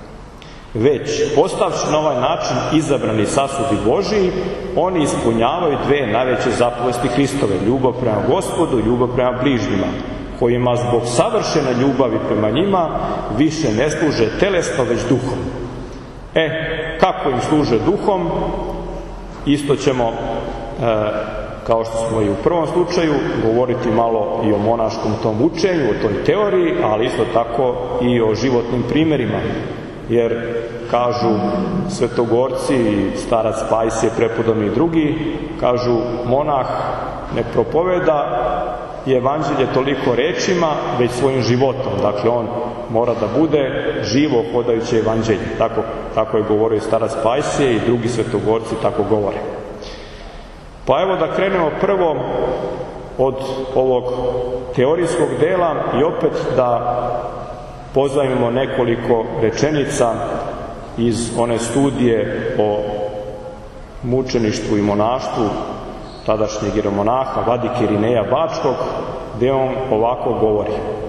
već, postavši na ovaj način izabrani sasudi Božiji, oni ispunjavaju dve najveće zapovesti Hristove, ljubav prema Gospodu i ljubav prema bližnjima, kojima zbog savršene ljubavi prema njima više ne služe telesno, već duhom. E, kako im služe duhom? Isto ćemo, e, kao što smo i u prvom slučaju, govoriti malo i o monaškom tom učenju, o toj teoriji, ali isto tako i o životnim primjerima. Jer, kažu svetogorci i starac Pajsije, prepodobni i drugi, kažu, monah ne propoveda evanđelje toliko rečima, već svojim životom. Dakle, on mora da bude živo hodajuće evanđelje. Tako, tako je govorio starac Pajsije i drugi svetogorci tako govore. Pa evo da krenemo prvo od ovog teorijskog dela i opet da pozajmimo nekoliko rečenica iz one studije o mučeništvu i monaštvu tadašnjeg jeromonaha vladike Irineja Bačkog, gdje on ovako govori: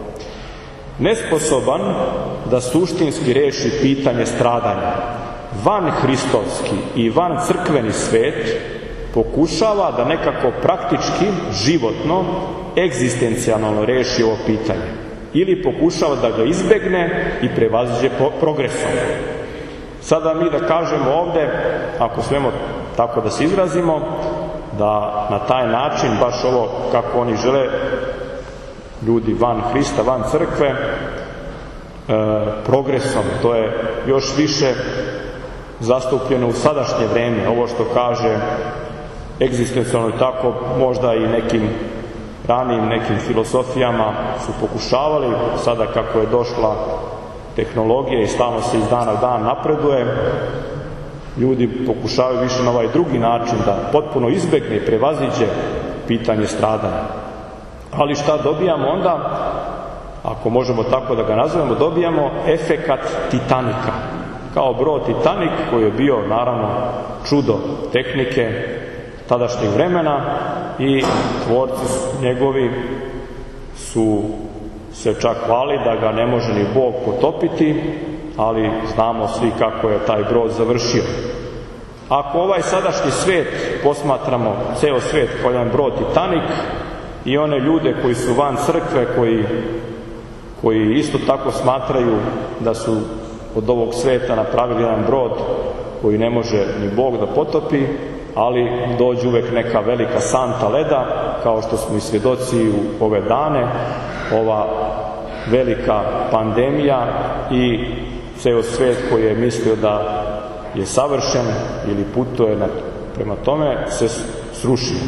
nesposoban da suštinski reši pitanje stradanja, van hristovski i van crkveni svet pokušava da nekako praktički, životno, egzistencijalno reši ovo pitanje, ili pokušava da ga izbegne i prevaziđe progresom. Sada mi da kažemo ovde, ako smemo tako da se izrazimo, da na taj način, baš ovo kako oni žele, ljudi van Hrista, van crkve, e, progresom, to je još više zastupljeno u sadašnje vreme. Ovo što kaže egzistencijalno, tako možda i nekim ranijim nekim filosofijama su pokušavali, sada kako je došla tehnologija i stalno se iz dana u dan napreduje, ljudi pokušavaju više na ovaj drugi način da potpuno izbegne i prevaziđe pitanje stradanja. Ali šta dobijamo onda? Ako možemo tako da ga nazovemo, dobijamo efekat Titanika. Kao brod Titanik, koji je bio naravno čudo tehnike tadašnjeg vremena, i tvorci njegovi su se čak hvali da ga ne može ni Bog potopiti, ali znamo svi kako je taj brod završio. Ako ovaj sadašnji svet posmatramo, ceo svet kao jedan brod Titanik, i one ljude koji su van crkve, koji, koji isto tako smatraju da su od ovog sveta napravili jedan brod koji ne može ni Bog da potopi, ali dođe uvek neka velika santa leda, kao što smo i svjedoci u ove dane, ova velika pandemija i ceo svet koji je mislio da je savršen ili putuje na, prema tome se srušio.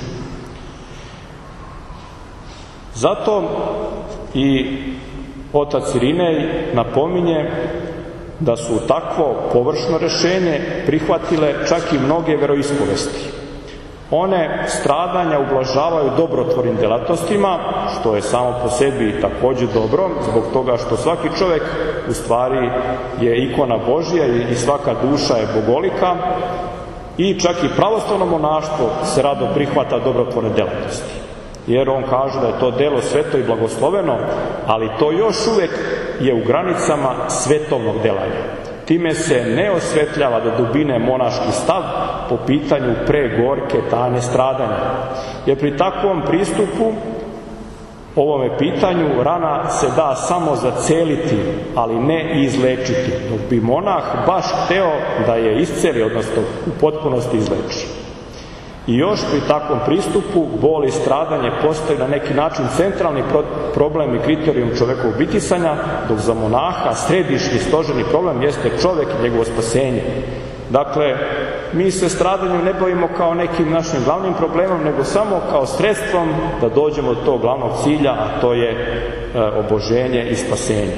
Zato i otac Irinej napominje da su takvo površno rešenje prihvatile čak i mnoge veroispovesti. One stradanja ublažavaju dobrotvornim delatnostima, što je samo po sebi također dobro, zbog toga što svaki čovjek u stvari je ikona Božja i svaka duša je bogolika, i čak i pravoslavno monaštvo se rado prihvata dobrotvorne delatnosti. Jer on kaže da je to delo sveto i blagosloveno, ali to još uvijek je u granicama svetovnog delanja. Time se ne osvetljava do dubine monaški stav po pitanju pregorke tajne stradanja. Jer pri takvom pristupu ovome pitanju rana se da samo zaceliti, ali ne izlečiti, dok bi monah baš hteo da je isceli, odnosno u potpunosti izleči. I još pri takvom pristupu bol i stradanje postaju na neki način centralni problem i kriterijum čovekovog bitisanja, dok za monaha središnji stožerni problem jeste čovek i njegovo spasenje. Dakle, mi se stradanjem ne bavimo kao nekim našim glavnim problemom, nego samo kao sredstvom da dođemo do tog glavnog cilja, a to je e, oboženje i spasenje.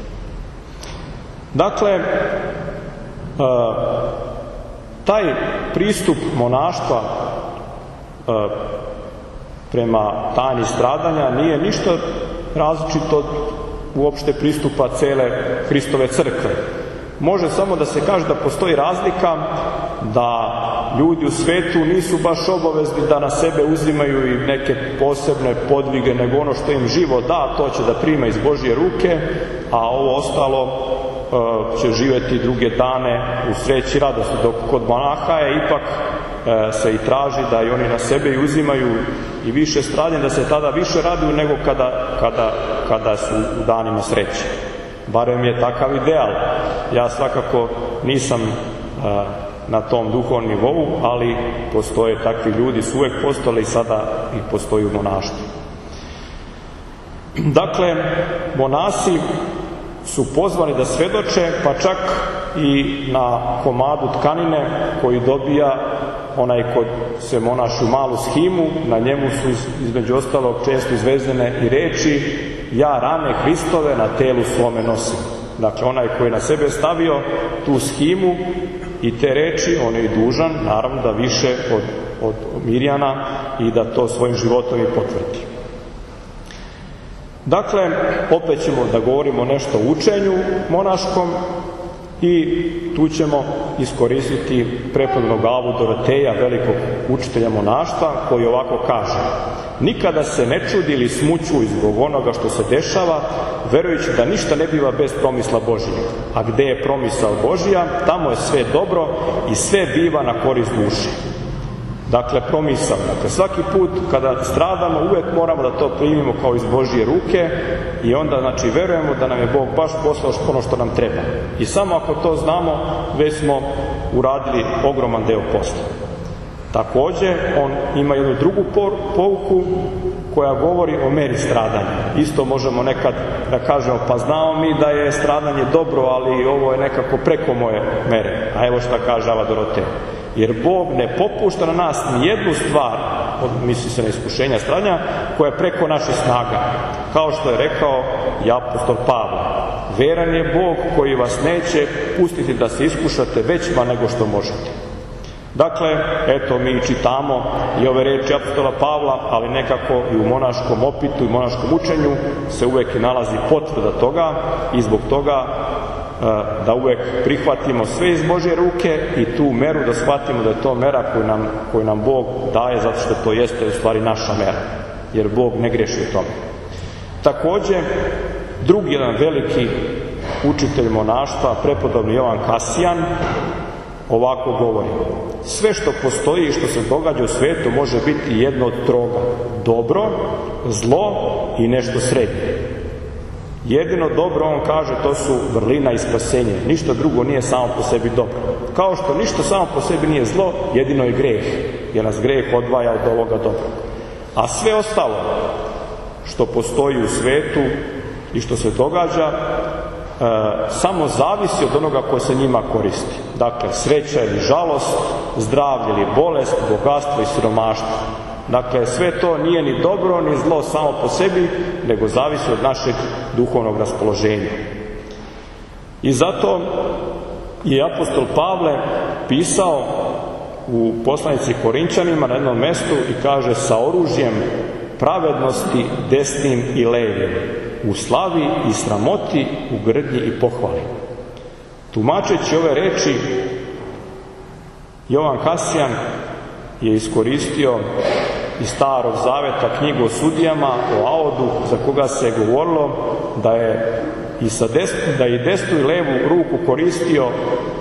Dakle, e, taj pristup monaštva e, prema tajni stradanja nije ništa različito od uopšte pristupa cele Hristove crkve. Može samo da se kaže da postoji razlika, da ljudi u svetu nisu baš obavezni da na sebe uzimaju i neke posebne podvige, nego ono što im život da, to će da prima iz Božje ruke, a ovo ostalo e, će živjeti druge dane u sreći i radosti. Dok kod monaha je ipak e, se i traži da i oni na sebe i uzimaju i više stradanja, da se tada više raduju nego kada, kada, kada su u danima sreće. Barem je takav ideal. Ja svakako nisam a, na tom duhovnom nivou, ali postoje takvi ljudi, su uvijek postojali i sada i postoji u monaštvu. Dakle, monasi su pozvani da svedoče, pa čak i na komadu tkanine koji dobija onaj ko se monaši u malu shimu, na njemu su između ostalog često izvezene i reči: ja rane Hristove na telu svome nosim. Dakle, onaj koji je na sebe stavio tu shimu i te reči, on je dužan, naravno, da više od, od Mirjana i da to svojim životom i potvrdi. Dakle, opet ćemo da govorimo nešto o učenju monaškom i tu ćemo iskoristiti prepodobnu glavu Doroteja, velikog učitelja monaštva, koji ovako kaže: nikada se ne čudi ili smućuj zbog onoga što se dešava, verujući da ništa ne biva bez promisla Božija. A gde je promisao Božija, tamo je sve dobro i sve biva na korist duši. Dakle, promisao. Dakle, svaki put kada stradamo, uvijek moramo da to primimo kao iz Božje ruke i onda, znači, verujemo da nam je Bog baš poslao ono što nam treba. I samo ako to znamo, već smo uradili ogroman deo posla. Također, on ima jednu drugu pouku koja govori o meri stradanja. Isto možemo nekad da kažemo, pa znamo mi da je stradanje dobro, ali ovo je nekako preko moje mere. A evo šta kaže Ava Doroteja. Jer Bog ne popušta na nas ni jednu stvar, misli se na iskušenja stradanja, koja je preko naše snaga. Kao što je rekao i apostol Pavle: veran je Bog koji vas neće pustiti da se iskušate većima nego što možete. Dakle, eto, mi čitamo i ove reči apostola Pavla, ali nekako i u monaškom opitu i monaškom učenju se uvijek nalazi potvrda toga i zbog toga da uvijek prihvatimo sve iz Božje ruke i tu meru da shvatimo da je to mera koju nam, koju nam Bog daje, zato što to jeste u stvari naša mera, jer Bog ne greši u tome. Također, drugi jedan veliki učitelj monaštva, prepodobni Jovan Kasijan, ovako govori: sve što postoji i što se događa u svijetu može biti jedno od troga: dobro, zlo i nešto srednje. Jedino dobro, on kaže, to su vrlina i spasenje. Ništa drugo nije samo po sebi dobro. Kao što ništa samo po sebi nije zlo, jedino je greh, jer nas greh odvaja od ovoga dobra. A sve ostalo što postoji u svetu i što se događa, E, samo zavisi od onoga ko se njima koristi. Dakle, sreća ili žalost, zdravlje ili bolest, bogatstvo i siromaštvo. Dakle, sve to nije ni dobro ni zlo samo po sebi, nego zavisi od našeg duhovnog raspoloženja. I zato je apostol Pavle pisao u poslanici Korinčanima na jednom mestu i kaže: sa oružjem pravednosti desnim i levim, u slavi i sramoti, u grdnji i pohvali. Tumačeći ove reči, Jovan Kasijan je iskoristio iz Starog zaveta knjigu o sudijama, o Aodu, za koga se je govorilo da je i, sa desnu, da je i desnu i levu ruku koristio e,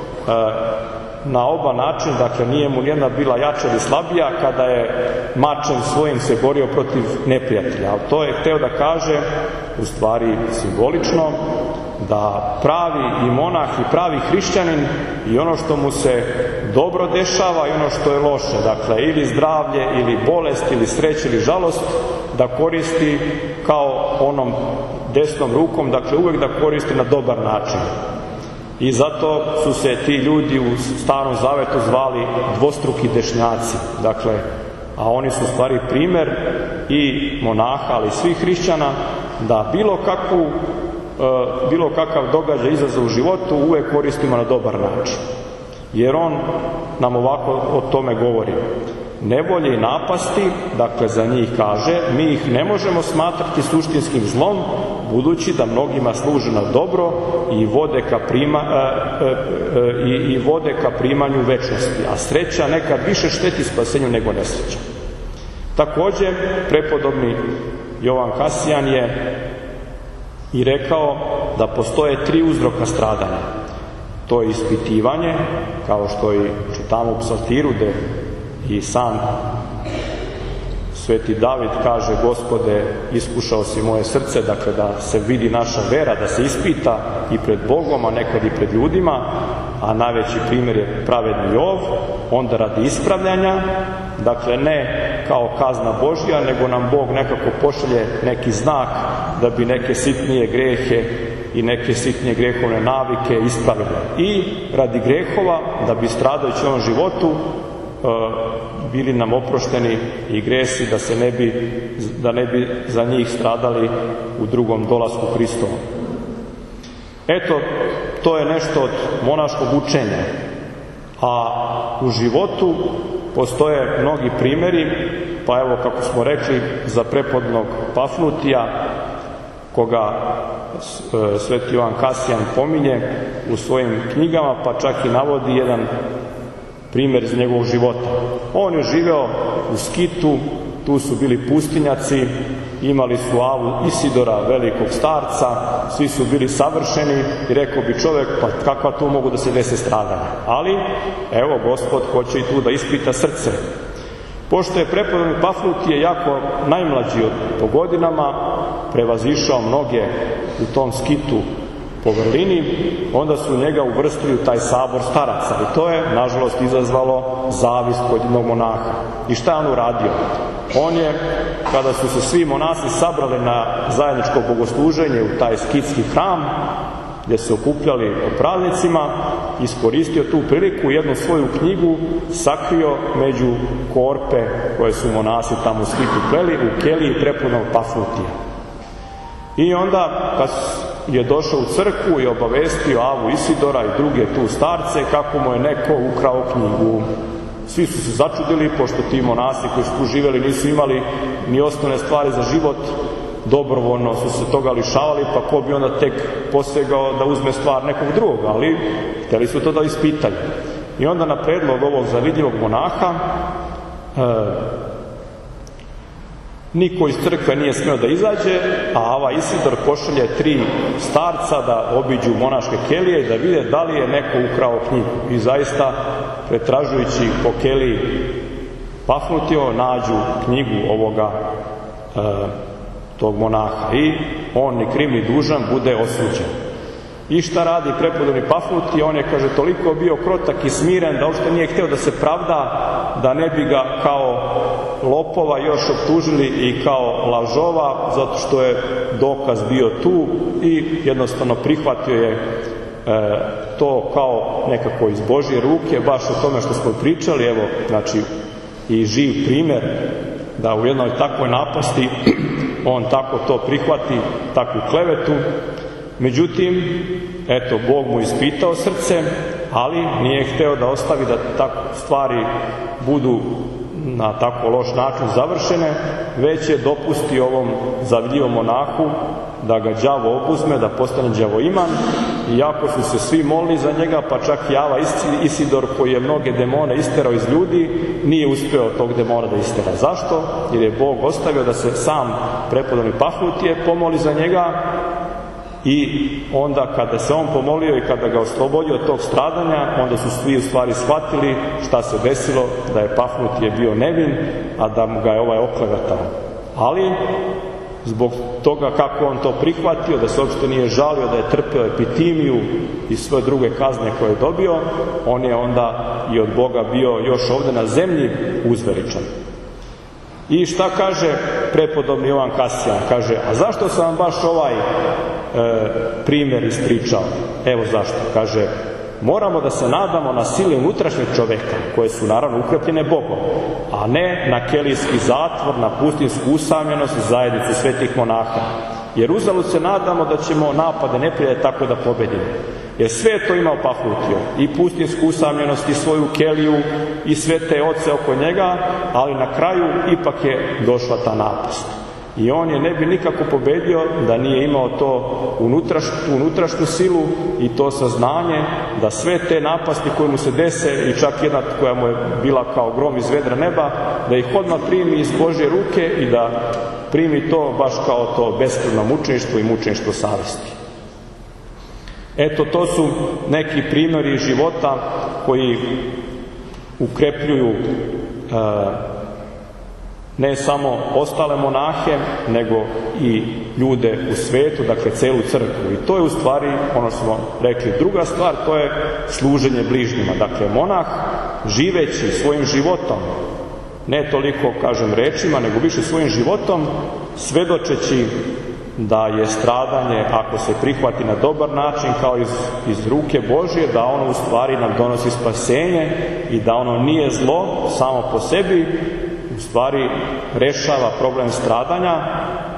na oba načina, dakle nije mu nijedna bila jača ili slabija kada je mačem svojim se borio protiv neprijatelja. Ali to je hteo da kaže, u stvari simbolično, da pravi i monah i pravi hrišćanin i ono što mu se dobro dešava i ono što je loše, dakle ili zdravlje ili bolest ili sreća ili žalost, da koristi kao onom desnom rukom, dakle uvek da koristi na dobar način. I zato su se ti ljudi u Starom zavetu zvali dvostruki dešnjaci. Dakle, a oni su u stvari primer i monaha, ali i svih hrišćana, da bilo kakvu, bilo kakav događaj, izazov u životu uvek koristimo na dobar način. Jer on nam ovako o tome govori. Nevolje i napasti, dakle za njih kaže, mi ih ne možemo smatrati suštinskim zlom, budući da mnogima služe na dobro i vode ka, prima, e, e, e, i, i vode ka primanju večnosti, a sreća nekad više šteti spasenju nego nesreća. Također, prepodobni Jovan Kasijan je i rekao da postoje tri uzroka stradanja. To je ispitivanje, kao što i čitamo u Psaltiru, gde i sam Sveti David kaže: Gospode, iskušao si moje srce, dakle da se vidi naša vera, da se ispita i pred Bogom, a nekad i pred ljudima, a najveći primjer je pravedni Jov, onda radi ispravljanja, dakle ne kao kazna Božja, nego nam Bog nekako pošalje neki znak da bi neke sitnije grehe i neke sitnije grehovne navike ispravili. I radi grehova, da bi stradajući u ovom životu bili nam oprošteni i gresi, da se ne bi, da ne bi za njih stradali u drugom dolasku Hristovom. Eto, to je nešto od monaškog učenja. A u životu postoje mnogi primjeri, pa evo kako smo rekli za prepodobnog Pafnutija, koga Sveti Jovan Kasijan pominje u svojim knjigama, pa čak i navodi jedan primjer iz njegovog života. On je živeo u Skitu, tu su bili pustinjaci, imali su Avu Isidora, velikog starca, svi su bili savršeni i rekao bi čovjek, pa kakva tu mogu da se dese stradanja. Ali, evo, Gospod hoće i tu da ispita srce. Pošto je prepodobni Pafnutije jako najmlađi od po godinama, prevazišao mnoge u tom Skitu po vrlini, onda su njega uvrstili u taj sabor staraca i to je, nažalost, izazvalo zavist kod jednog monaha. I šta je on uradio? On je, kada su se svi monasi sabrali na zajedničko bogosluženje u taj skitski hram, gdje se okupljali o praznicima, iskoristio tu priliku, jednu svoju knjigu sakrio među korpe koje su monasi tamo u Skitu pleli, u keliji prepodobnog Pafnutija. I onda, kad je došao u crkvu i obavestio Avu Isidora i druge tu starce kako mu je neko ukrao knjigu. Svi su se začudili, pošto ti monasi koji su tu živjeli nisu imali ni osnovne stvari za život, dobrovoljno su se toga lišavali, pa ko bi onda tek posegao da uzme stvar nekog drugog, ali htjeli su to da ispitaju. I onda na predlog ovog zavidljivog monaha e, niko iz crkve nije smio da izađe, a Ava Isidor pošalje tri starca da obiđu monaške kelije i da vide da li je neko ukrao knjigu. I zaista, pretražujući po keliji Pafnutio, nađu knjigu ovoga e, tog monaha i on ni kriv ni dužan bude osuđen. I šta radi prepodobni Pafnutije? On je, kaže, toliko bio krotak i smiren da uopšte nije hteo da se pravda, da ne bi ga kao lopova još optužili i kao lažova, zato što je dokaz bio tu i jednostavno prihvatio je e, to kao nekako iz Božje ruke, baš o tome što smo pričali, evo, znači, i živ primjer da u jednoj takvoj napasti on tako to prihvati, takvu klevetu. Međutim, eto, Bog mu ispitao srce, ali nije hteo da ostavi da tako stvari budu na tako loš način završene, već je dopustio ovom zavljivom monahu da ga đavo obuzme, da postane đavoiman, iako su se svi molili za njega, pa čak i Ava Isidor, koji je mnoge demone isterao iz ljudi, nije uspeo tog demona da istera. Zašto? Jer je Bog ostavio da se sam prepodobni Pafnutije pomoli za njega, i onda kada se on pomolio i kada ga oslobodio tog stradanja, onda su svi u stvari shvatili šta se desilo, da je Pafnutije bio nevin, a da mu ga je ovaj oklevetao. Ali, zbog toga kako on to prihvatio, da se uopšte nije žalio, da je trpeo epitimiju i sve druge kazne koje je dobio, on je onda i od Boga bio još ovde na zemlji uzveličan. I šta kaže prepodobni Jovan Kasijan? Kaže, a zašto sam vam baš ovaj e, primjer ispričao? Evo zašto. Kaže, moramo da se nadamo na sile unutrašnjeg čoveka, koje su naravno ukrepljene Bogom, a ne na kelijski zatvor, na pustinsku usamljenost i zajednicu svetih monaha. Jer uzalud se nadamo da ćemo napade neprijatelja tako da pobedimo. Jer sve je to imao Pafnutije, i pustinsku usamljenost, i svoju keliju, i sve te oce oko njega, ali na kraju ipak je došla ta napast. I on je ne bi nikako pobedio da nije imao to unutrašnju, unutrašnju silu i to saznanje da sve te napasti koje mu se dese, i čak jedna koja mu je bila kao grom iz vedra neba, da ih odmah primi iz Božje ruke i da primi to baš kao to beskrvno mučeništvo i mučeništvo savesti. Eto, to su neki primjeri života koji ukrepljuju e, ne samo ostale monahe, nego i ljude u svetu, dakle celu crkvu. I to je u stvari, ono što smo rekli, druga stvar, to je služenje bližnjima. Dakle, monah živeći svojim životom, ne toliko, kažem, rečima, nego više svojim životom, svedočeći da je stradanje, ako se prihvati na dobar način, kao iz, iz ruke Božje, da ono u stvari nam donosi spasenje i da ono nije zlo samo po sebi, u stvari rešava problem stradanja e,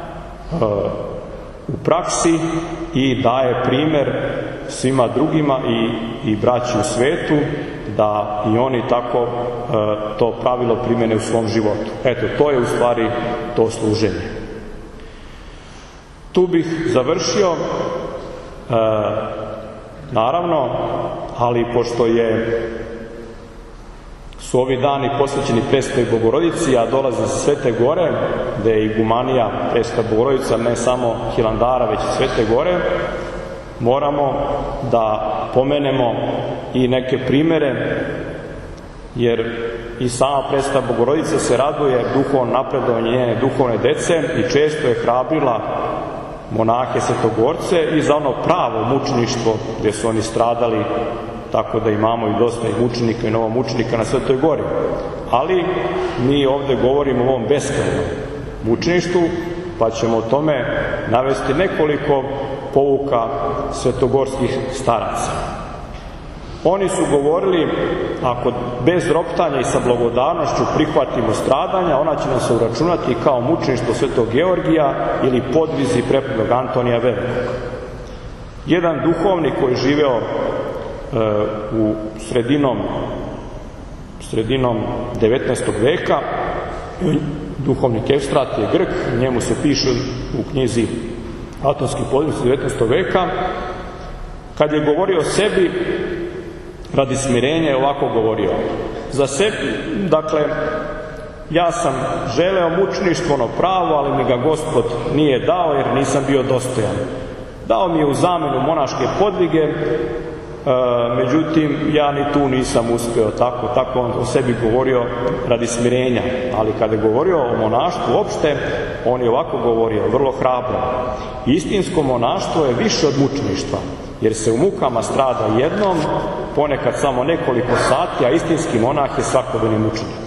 u praksi i daje primjer svima drugima i, i braći u svetu da i oni tako e, to pravilo primjene u svom životu. Eto, to je u stvari to služenje. Tu bih završio, e, naravno, ali pošto je su ovi dani posvećeni Presvetoj Bogorodici, a dolaze sa Svete Gore, gde je igumanija Presveta Bogorodica, ne samo Hilandara, već i Svete Gore, moramo da pomenemo i neke primere, jer i sama Presveta Bogorodica se raduje duhovnom napredovanju njene duhovne dece i često je hrabrila monahe svetogorce i za ono pravo mučeništvo gdje su oni stradali, tako da imamo i dosta i mučenika i novomučenika na Svetoj Gori. Ali mi ovdje govorimo o ovom beskrajnom mučeništvu, pa ćemo o tome navesti nekoliko pouka svetogorskih staraca. Oni su govorili, ako bez roptanja i sa blagodarnošću prihvatimo stradanja, ona će nam se uračunati kao mučeništvo Svetog Georgija ili podvizi prepodobnog Antonija Velikog. Jedan duhovnik koji je živeo e, u sredinom, sredinom devetnaestog veka, duhovnik Evstrat je Grk, njemu se piše u knjizi Atonski podvis devetnaestog veka, kad je govorio o sebi, radi smirenja je ovako govorio. Za sebi, dakle, ja sam želeo mučništvo ono pravo, ali mi ga Gospod nije dao jer nisam bio dostojan. Dao mi je u zamenu monaške podvige, međutim, ja ni tu nisam uspio tako, tako on o sebi govorio radi smirenja, ali kada je govorio o monaštvu uopšte, on je ovako govorio, vrlo hrabro. Istinsko monaštvo je više od mučeništva, jer se u mukama strada jednom, ponekad samo nekoliko sati, a istinski monah je svakodnevni mučenik.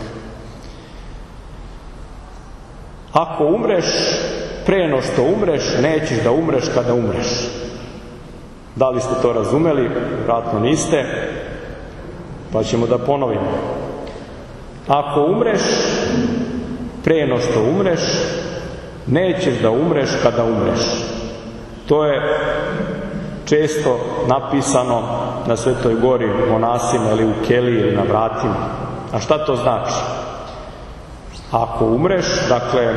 Ako umreš, pre no što umreš, nećeš da umreš kada umreš. Da li ste to razumeli? Vratno niste, pa ćemo da ponovimo. Ako umreš, pre no što umreš, nećeš da umreš kada umreš. To je često napisano na Svetoj gori monasima ili u keliji ili na vratima. A šta to znači? Ako umreš, dakle,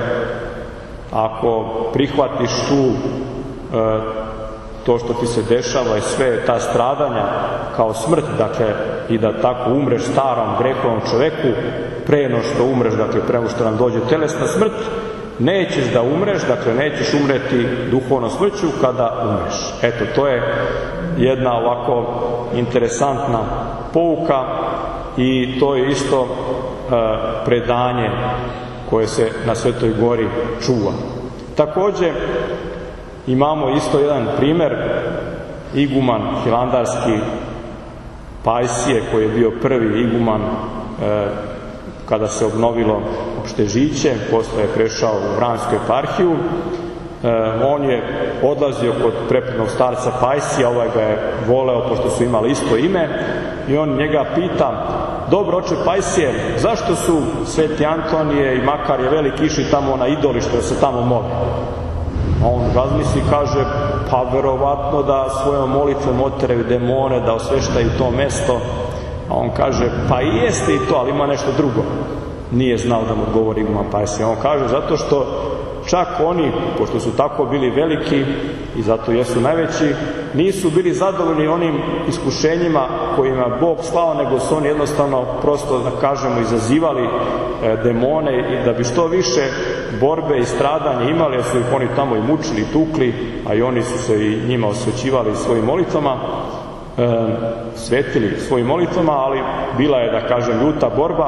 ako prihvatiš tu e, to što ti se dešava i sve ta stradanja kao smrt, dakle, i da tako umreš starom grehovom čoveku, pre no što umreš, dakle, pre no što nam dođe telesna smrt, nećeš da umreš, dakle, nećeš umreti duhovnom smrću kada umreš. Eto, to je jedna ovako interesantna pouka i to je isto e, predanje koje se na Svetoj gori čuva. Takođe, imamo isto jedan primer, iguman hilandarski Pajsije, koji je bio prvi iguman e, kada se obnovilo Opštežiće, posle je prešao u Vransku eparhiju. E, on je odlazio kod prepodnog starca Pajsija, ovaj ga je voleo pošto su imali isto ime, i on njega pita: dobro, oče Pajsije, zašto su Sveti Antonije i Makarije veliki išli tamo na idolište da se tamo mole? A on razmisli i kaže: pa verovatno da svojom molitvom oteraju demone, da osveštaju to mesto. A on kaže: pa i jeste i to, ali ima nešto drugo. Nije znao da mu odgovori iguman Pajsije. On kaže: zato što čak oni, pošto su tako bili veliki i zato jesu najveći, nisu bili zadovoljni onim iskušenjima kojima Bog slao, nego su oni jednostavno, prosto da kažemo, izazivali e, demone, i da bi što više borbe i stradanja imali, jer su ih oni tamo i mučili i tukli, a i oni su se i njima osvećivali svojim molitvama, e, svetili svojim molitvama, ali bila je, da kažem, ljuta borba.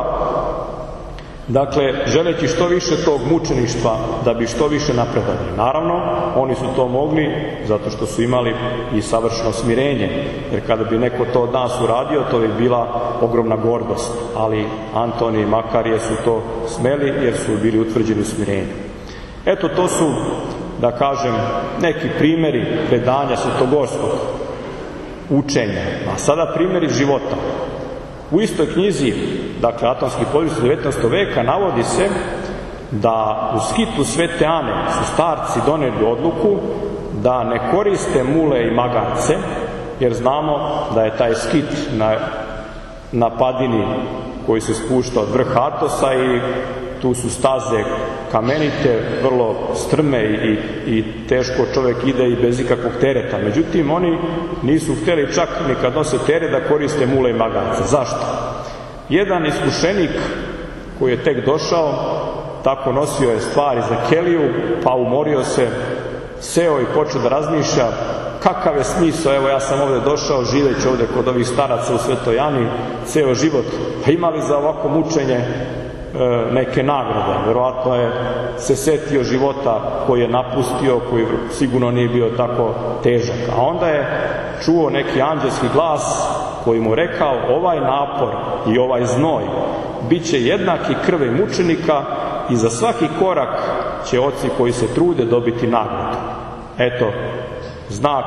Dakle, želeći što više tog mučeništva da bi što više napredali. Naravno, oni su to mogli zato što su imali i savršeno smirenje, jer kada bi neko to od nas uradio, to bi bila ogromna gordost, ali Antonije i Makarije su to smeli jer su bili utvrđeni u smirenju. Eto, to su, da kažem, neki primjeri predanja svetogorskog učenja. A sada primjeri života. U istoj knjizi, dakle, Atonski podvisi devetnaestog veka, navodi se da u skitu Svete Ane su starci doneli odluku da ne koriste mule i magarce, jer znamo da je taj skit na, na padini koji se spušta od vrha Atosa i tu su staze kamenite, vrlo strme i, i teško čovjek ide i bez ikakvog tereta. Međutim, oni nisu htjeli čak ni kad nose teret da koriste mule i magarce. Zašto? Jedan iskušenik koji je tek došao, tako nosio je stvari za keliju, pa umorio se, seo i počeo da razmišlja kakav je smisao, evo ja sam ovdje došao, živeći ovdje kod ovih staraca u Svetoj Ani, ceo život, pa ima li za ovako mučenje neke nagrade? Verovatno je se setio života koji je napustio, koji sigurno nije bio tako težak. A onda je čuo neki anđelski glas koji mu rekao: ovaj napor i ovaj znoj bit će jednaki krvi mučenika i za svaki korak će oci koji se trude dobiti nagradu. Eto, znak,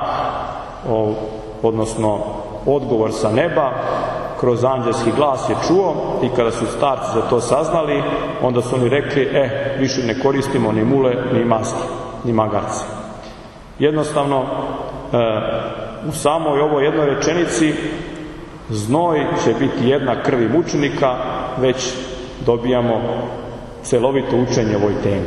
odnosno odgovor sa neba, kroz anđelski glas je čuo, i kada su starci za to saznali, onda su oni rekli: e, više ne koristimo ni mule, ni maske, ni magarce. Jednostavno, e, u samoj ovoj jednoj rečenici znoj će biti jedna krvi mučenika, već dobijamo celovito učenje o ovoj temi.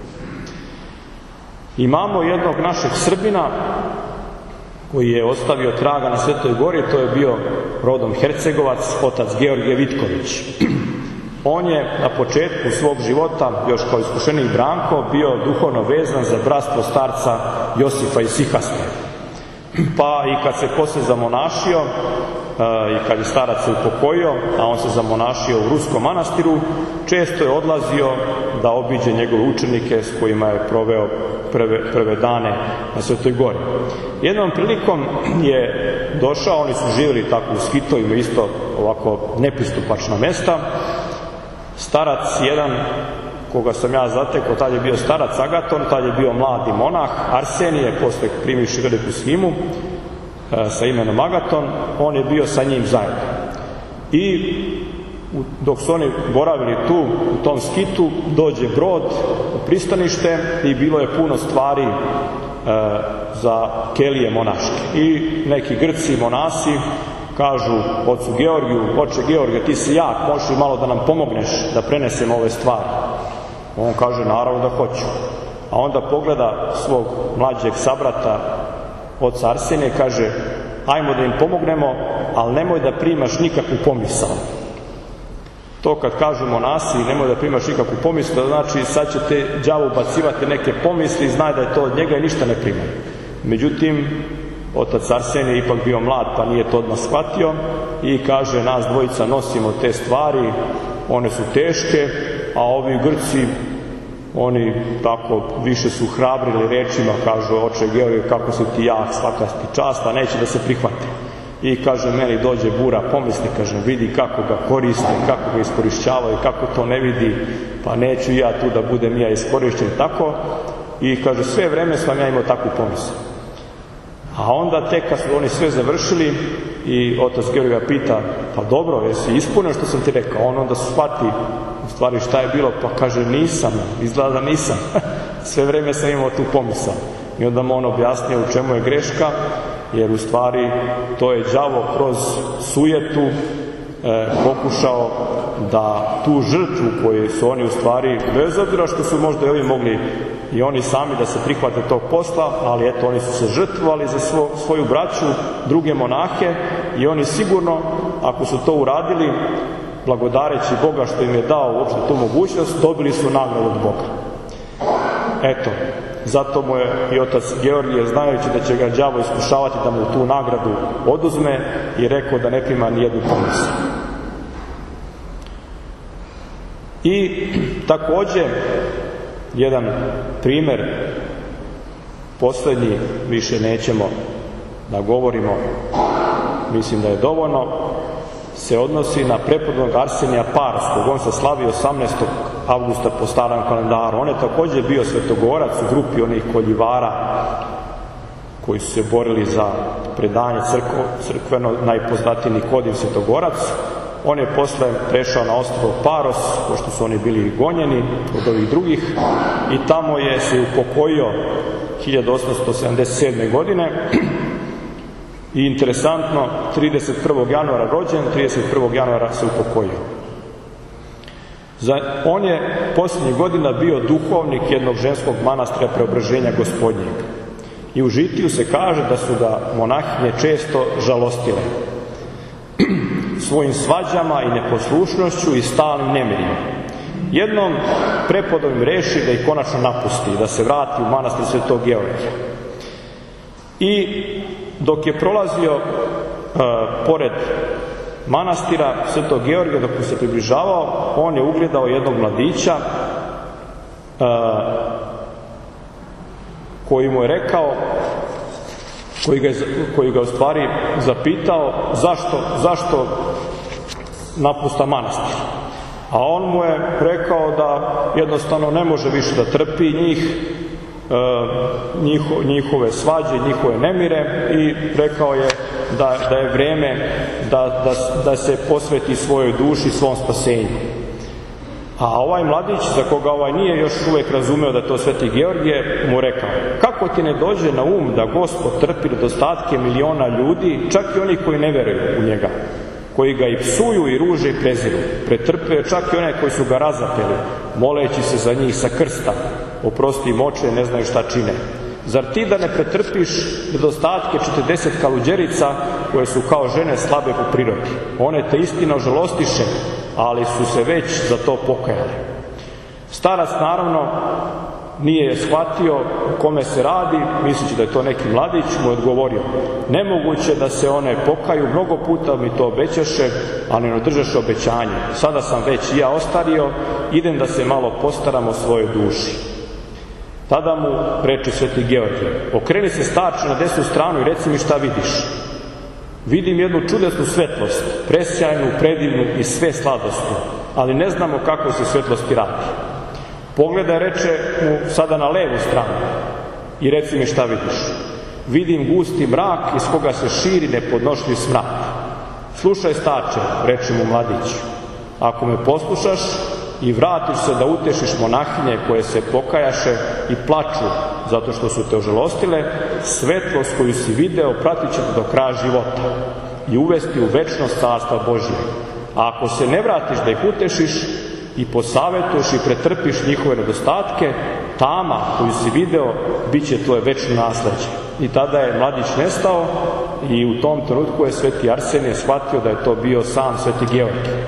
Imamo jednog našeg Srbina koji je ostavio traga na Svetoj gori, to je bio rodom Hercegovac, otac Georgije Vitković. On je na početku svog života, još kao iskušenik Branko, bio duhovno vezan za bratstvo starca Josifa iz Sihaste. pa i kad se posle zamonašio i kad je starac se upokojio, a on se zamonašio u Ruskom manastiru, često je odlazio da obiđe njegove učenike s kojima je proveo prve, prve dane na Svetoj gori. Jednom prilikom je došao, oni su živjeli tako u skitovima, isto ovako nepristupačna mesta. Starac jedan, koga sam ja zatekao, tad je bio starac Agaton, tad je bio mladi monah Arsenije, posle primivši veliku shimu sa imenom Agaton, on je bio sa njim zajedno. I dok su oni boravili tu, u tom skitu, dođe brod u pristanište i bilo je puno stvari e, za kelije monaške. I neki Grci, monasi, kažu ocu Georgiju: oče Georgije, ti si jak, možeš li malo da nam pomogneš da prenesemo ove stvari? On kaže: naravno da hoću. A onda pogleda svog mlađeg sabrata, oca Arsenije, kaže: ajmo da im pomognemo, ali nemoj da primaš nikakvu pomisao. To kad kažu monasi, nemoj da primaš nikakvu pomisao, znači sad će te đavo ubacivati neke pomisli, znaj da je to od njega i ništa ne primaj. Međutim, otac Arsenije ipak bio mlad, pa nije to odmah shvatio i kaže: nas dvojica nosimo te stvari, one su teške, a ovi Grci, oni tako više su hrabrili rečima, kažu: oče Georgije, kako si ti jak, svaka ti čast, a neće da se prihvate. I kaže: meni dođe bura pomisli, kaže, vidi kako ga koriste, kako ga iskorišćavaju, kako to ne vidi, pa neću ja tu da budem ja iskorišćen tako. I kaže: sve vreme sam ja imao takvu pomislu. A onda tek kad su oni sve završili i otac Georgije pita: pa dobro, jesi ispunio što sam ti rekao? On onda shvati u stvari šta je bilo, pa kaže: nisam, izgleda da nisam. Sve vreme sam imao tu pomisao. I onda mu on objasnio u čemu je greška, jer u stvari to je đavo kroz sujetu e, pokušao da tu žrtvu koju su oni u stvari, bez obzira što su možda i ovi mogli i oni sami da se prihvate tog posla, ali eto, oni su se žrtvovali za svo, svoju braću, druge monahe, i oni sigurno, ako su to uradili, blagodareći Boga što im je dao uopšte tu mogućnost, dobili su nagradu od Boga. Eto, zato mu je i otac Georgije, znajući da će ga đavo iskušavati, da mu tu nagradu oduzme, i rekao da ne prima nijednu pomisao. I takođe, jedan primer, poslednji, više nećemo da govorimo, mislim da je dovoljno, se odnosi na prepodobnog Arsenija Parskog. On se slavio osamnaestog avgusta po starom kalendaru. On je takođe bio svetogorac u grupi onih koljivara koji su se borili za predanje crkvo, crkveno, najpoznatiji Nikodim svetogorac. On je posle prešao na ostrvo Paros, pošto su oni bili gonjeni od ovih drugih, i tamo je se upokojio hiljadu osamsto sedamdeset sedme. godine. I interesantno, trideset prvog januara rođen, trideset prvog januara se upokojio. On je posljednjih godina bio duhovnik jednog ženskog manastira Preobraženja Gospodnjeg. I u žitiju se kaže da su ga monahinje često žalostile svojim svađama i neposlušnošću i stalnim nemirima. Jednom prepodobnim reši da ih konačno napusti, da se vrati u manastir Svetog Georgija. I dok je prolazio uh, pored manastira Svetog Georgija, dok mu se približavao, on je ugledao jednog mladića uh, koji mu je rekao, koji ga, koji ga u stvari zapitao zašto, zašto napusta manastir. A on mu je rekao da jednostavno ne može više da trpi njih, Njiho, njihove svađe, njihove nemire, i rekao je da, da je vreme da, da, da se posveti svojoj duši, svom spasenju. A ovaj mladić, za koga ovaj nije još uvek razumeo da je to Sveti Georgije, mu rekao: kako ti ne dođe na um da Gospod trpi nedostatke miliona ljudi, čak i oni koji ne veruju u njega, koji ga i psuju i ruže i preziru, pretrpeo čak i one koji su ga razapeli, moleći se za njih sa krsta: oprosti im oče, ne znaju šta čine. Zar ti da ne pretrpiš nedostatke četrdeset kaluđerica koje su kao žene slabe po prirodi? One te istina žalostiše, ali su se već za to pokajale. Starac naravno nije shvatio o kome se radi, misleći da je to neki mladić, mu je odgovorio: nemoguće da se one pokaju, mnogo puta mi to obećaše, ali ne održaše obećanje. Sada sam već i ja ostario, idem da se malo postaram o svojoj duši. Tada mu reče sveti Georgije: okreni se, starče, na desnu stranu i reci mi šta vidiš. Vidim jednu čudesnu svetlost, presjajnu, predivnu i sve sladostnu, ali ne znamo kako se svetlosti radi. Pogledaj, reče mu, sada na levu stranu i reci mi šta vidiš. Vidim gusti mrak iz koga se širi nepodnošljiv smrad. Slušaj, starče, reče mu mladić, ako me poslušaš i vratiš se da utešiš monahinje koje se pokajaše i plaču zato što su te ožalostile, svetlost koju si video pratit će te do kraja života i uvesti u večnost carstva Božje. A ako se ne vratiš da ih utešiš i posavetuješ i pretrpiš njihove nedostatke, tama koju si video bit će tvoje večno nasleđe. I tada je mladić nestao i u tom trenutku je sveti Arsenije shvatio da je to bio sam sveti Georgije.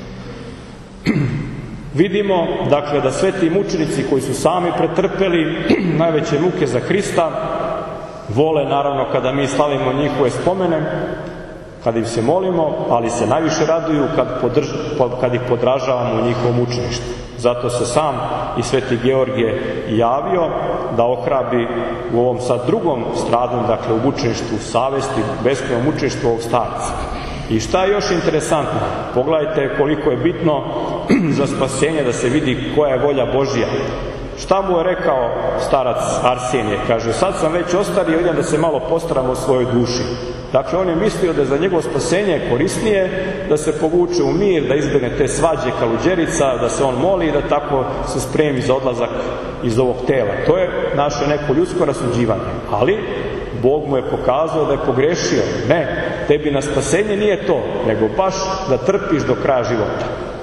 Vidimo, dakle, da sveti mučenici koji su sami pretrpeli najveće muke za Hrista, vole, naravno, kada mi slavimo njihove spomene, kada im se molimo, ali se najviše raduju kad, podrž, kad ih podražavamo u njihovom mučeništvu. Zato se sam i sveti Georgije javio da ohrabri u ovom sad drugom stradanju, dakle u mučeništvu savesti, beskrajnom mučeništvu ovog starca. I šta je još interesantno? Pogledajte koliko je bitno za spasenje da se vidi koja je volja Božja. Šta mu je rekao starac Arsenije? Kaže, sad sam već ostario, idem da se malo postaram o svojoj duši. Dakle, on je mislio da je za njegovo spasenje korisnije da se povuče u mir, da izbjegne te svađe kaluđerica, da se on moli i da tako se spremi za odlazak iz ovog tela. To je naše neko ljudsko rasuđivanje. Ali Bog mu je pokazao da je pogrešio. Ne, tebi na spasenje nije to, nego baš da trpiš do kraja života.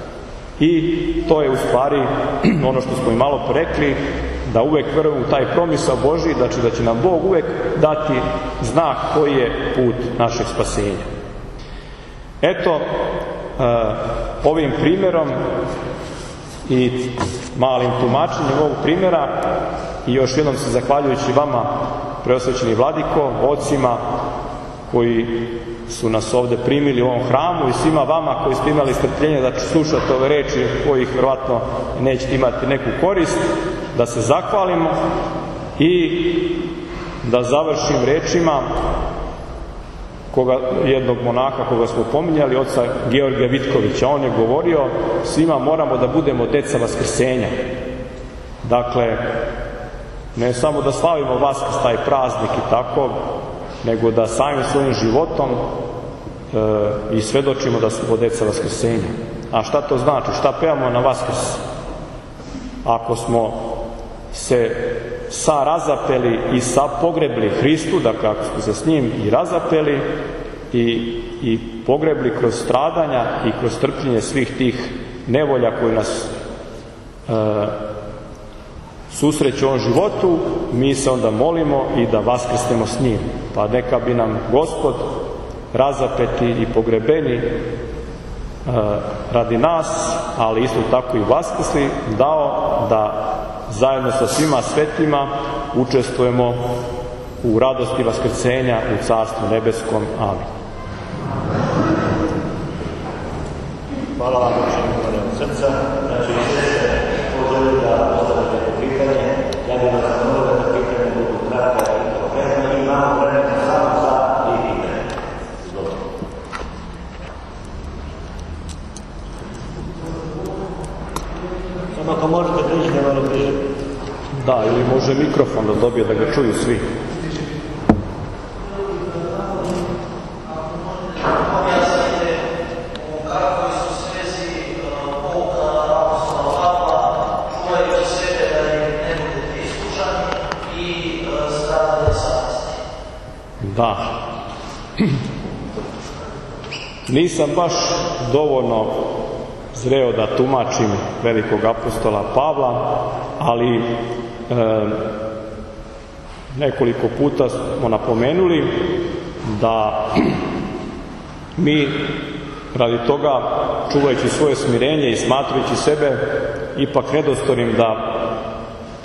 I to je u stvari ono što smo i malo rekli, da uvek verujemo u taj promisao Božji, znači da će nam Bog uvek dati znak koji je put našeg spasenja. Eto, ovim primjerom i malim tumačenjem ovog primjera i još jednom se zahvaljujući vama, preosvećeni vladiko, ocima koji su nas ovde primili u ovom hramu i svima vama koji ste imali strpljenje da slušate ove reči kojih vjerovatno nećete imati neku korist, da se zahvalimo i da završim rečima koga, jednog monaha koga smo pominjali, oca Georgija Vitkovića. On je govorio, svima moramo da budemo deca Vaskrsenja. Dakle, ne samo da slavimo Vaskrs, taj praznik i tako, nego da samim svojim životom e, i svedočimo da smo deca Vaskrsenja. A šta to znači? Šta pevamo na Vaskrs? Ako smo se sa razapeli i sa pogrebli Hristu, dakle ako smo se s njim i razapeli i, i pogrebli kroz stradanja i kroz trpljenje svih tih nevolja koji nas e, susreću u ovom životu, mi se onda molimo i da vaskrsnemo s njim. Pa neka bi nam Gospod razapeti i pogrebeni e, radi nas, ali isto tako i vaskrsli, dao da zajedno sa svima svetima učestvujemo u radosti vaskrsenja u Carstvu nebeskom. Amin. Hvala vam, učinjenje od srca. Znači, sve poželi da ostavite pitanje. Ja bih vas molio da pitanje budu kratka i konkretna. Imamo vremena samo za tri pitanje. Izvolite. Samo ako možete pričati malo bliže. Da, ili može mikrofon da dobije da ga čuju svi. Da. Nisam baš dovoljno zreo da tumačim velikog apostola Pavla, ali e, nekoliko puta smo napomenuli da mi radi toga, čuvajući svoje smirenje i smatrajući sebe ipak nedostojnim da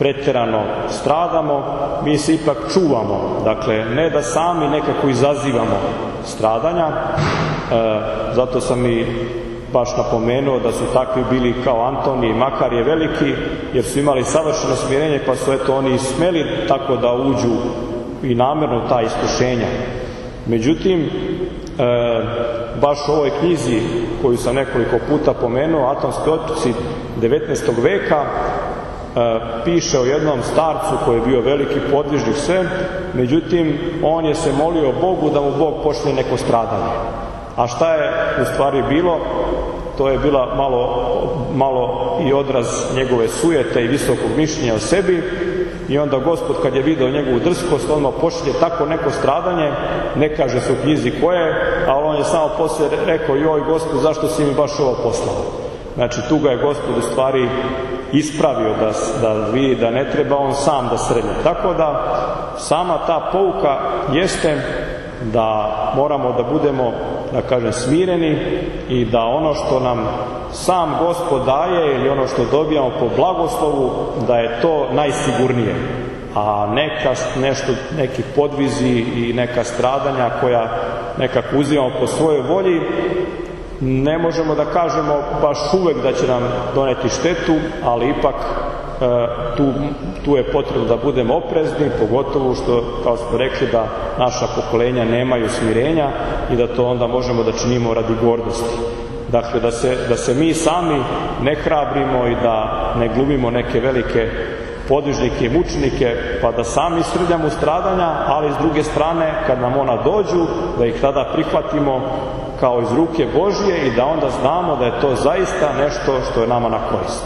pretjerano stradamo, mi se ipak čuvamo. Dakle, ne da sami nekako izazivamo stradanja, e, zato sam i baš napomenuo da su takvi bili kao Antonije i Makarije veliki, jer su imali savršeno smirenje, pa su eto oni smeli tako da uđu i namjerno ta iskušenja. Međutim, e, baš u ovoj knjizi koju sam nekoliko puta pomenuo, Atonski otoci devetnaestog veka, e, piše o jednom starcu koji je bio veliki podvižnik sve, međutim on je se molio Bogu da mu Bog pošalje neko stradanje. A šta je u stvari bilo? To je bila malo, malo i odraz njegove sujete i visokog mišljenja o sebi, i onda Gospod kad je vidio njegovu drskost, on mu pošalje tako neko stradanje, ne kaže se u knjizi koje, ali on je samo poslije rekao: joj Gospod, zašto si mi baš ovo poslao? Znači tu ga je Gospod u stvari ispravio da, da vidi da ne treba on sam da srednje. Tako da sama ta pouka jeste da moramo da budemo, da kažem, smireni i da ono što nam sam Gospod daje ili ono što dobijamo po blagoslovu, da je to najsigurnije. A neka, nešto, neki podvizi i neka stradanja koja nekako uzimamo po svojoj volji, ne možemo da kažemo baš uvek da će nam doneti štetu, ali ipak e, tu, tu je potrebno da budemo oprezni, pogotovo što, kao smo rekli, da naša pokolenja nemaju smirenja i da to onda možemo da činimo radi gordosti. Dakle, da se, da se mi sami ne hrabrimo i da ne glumimo neke velike podvižnike i mučnike, pa da sami srljamo stradanja, ali s druge strane, kad nam ona dođu, da ih tada prihvatimo kao iz ruke Božje i da onda znamo da je to zaista nešto što je nama na korist.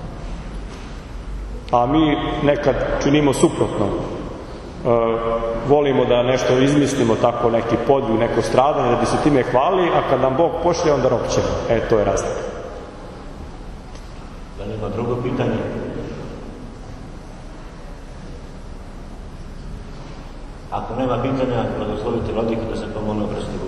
A mi nekad činimo suprotno. E, volimo da nešto izmislimo, tako neki podvig, neko stradanje, da bi se time hvalili, a kad nam Bog pošlje, onda ropćemo. E, to je razlika. Da nema drugo pitanje? Ako nema pitanja, blagoslovite vladike da se pomolimo prosto.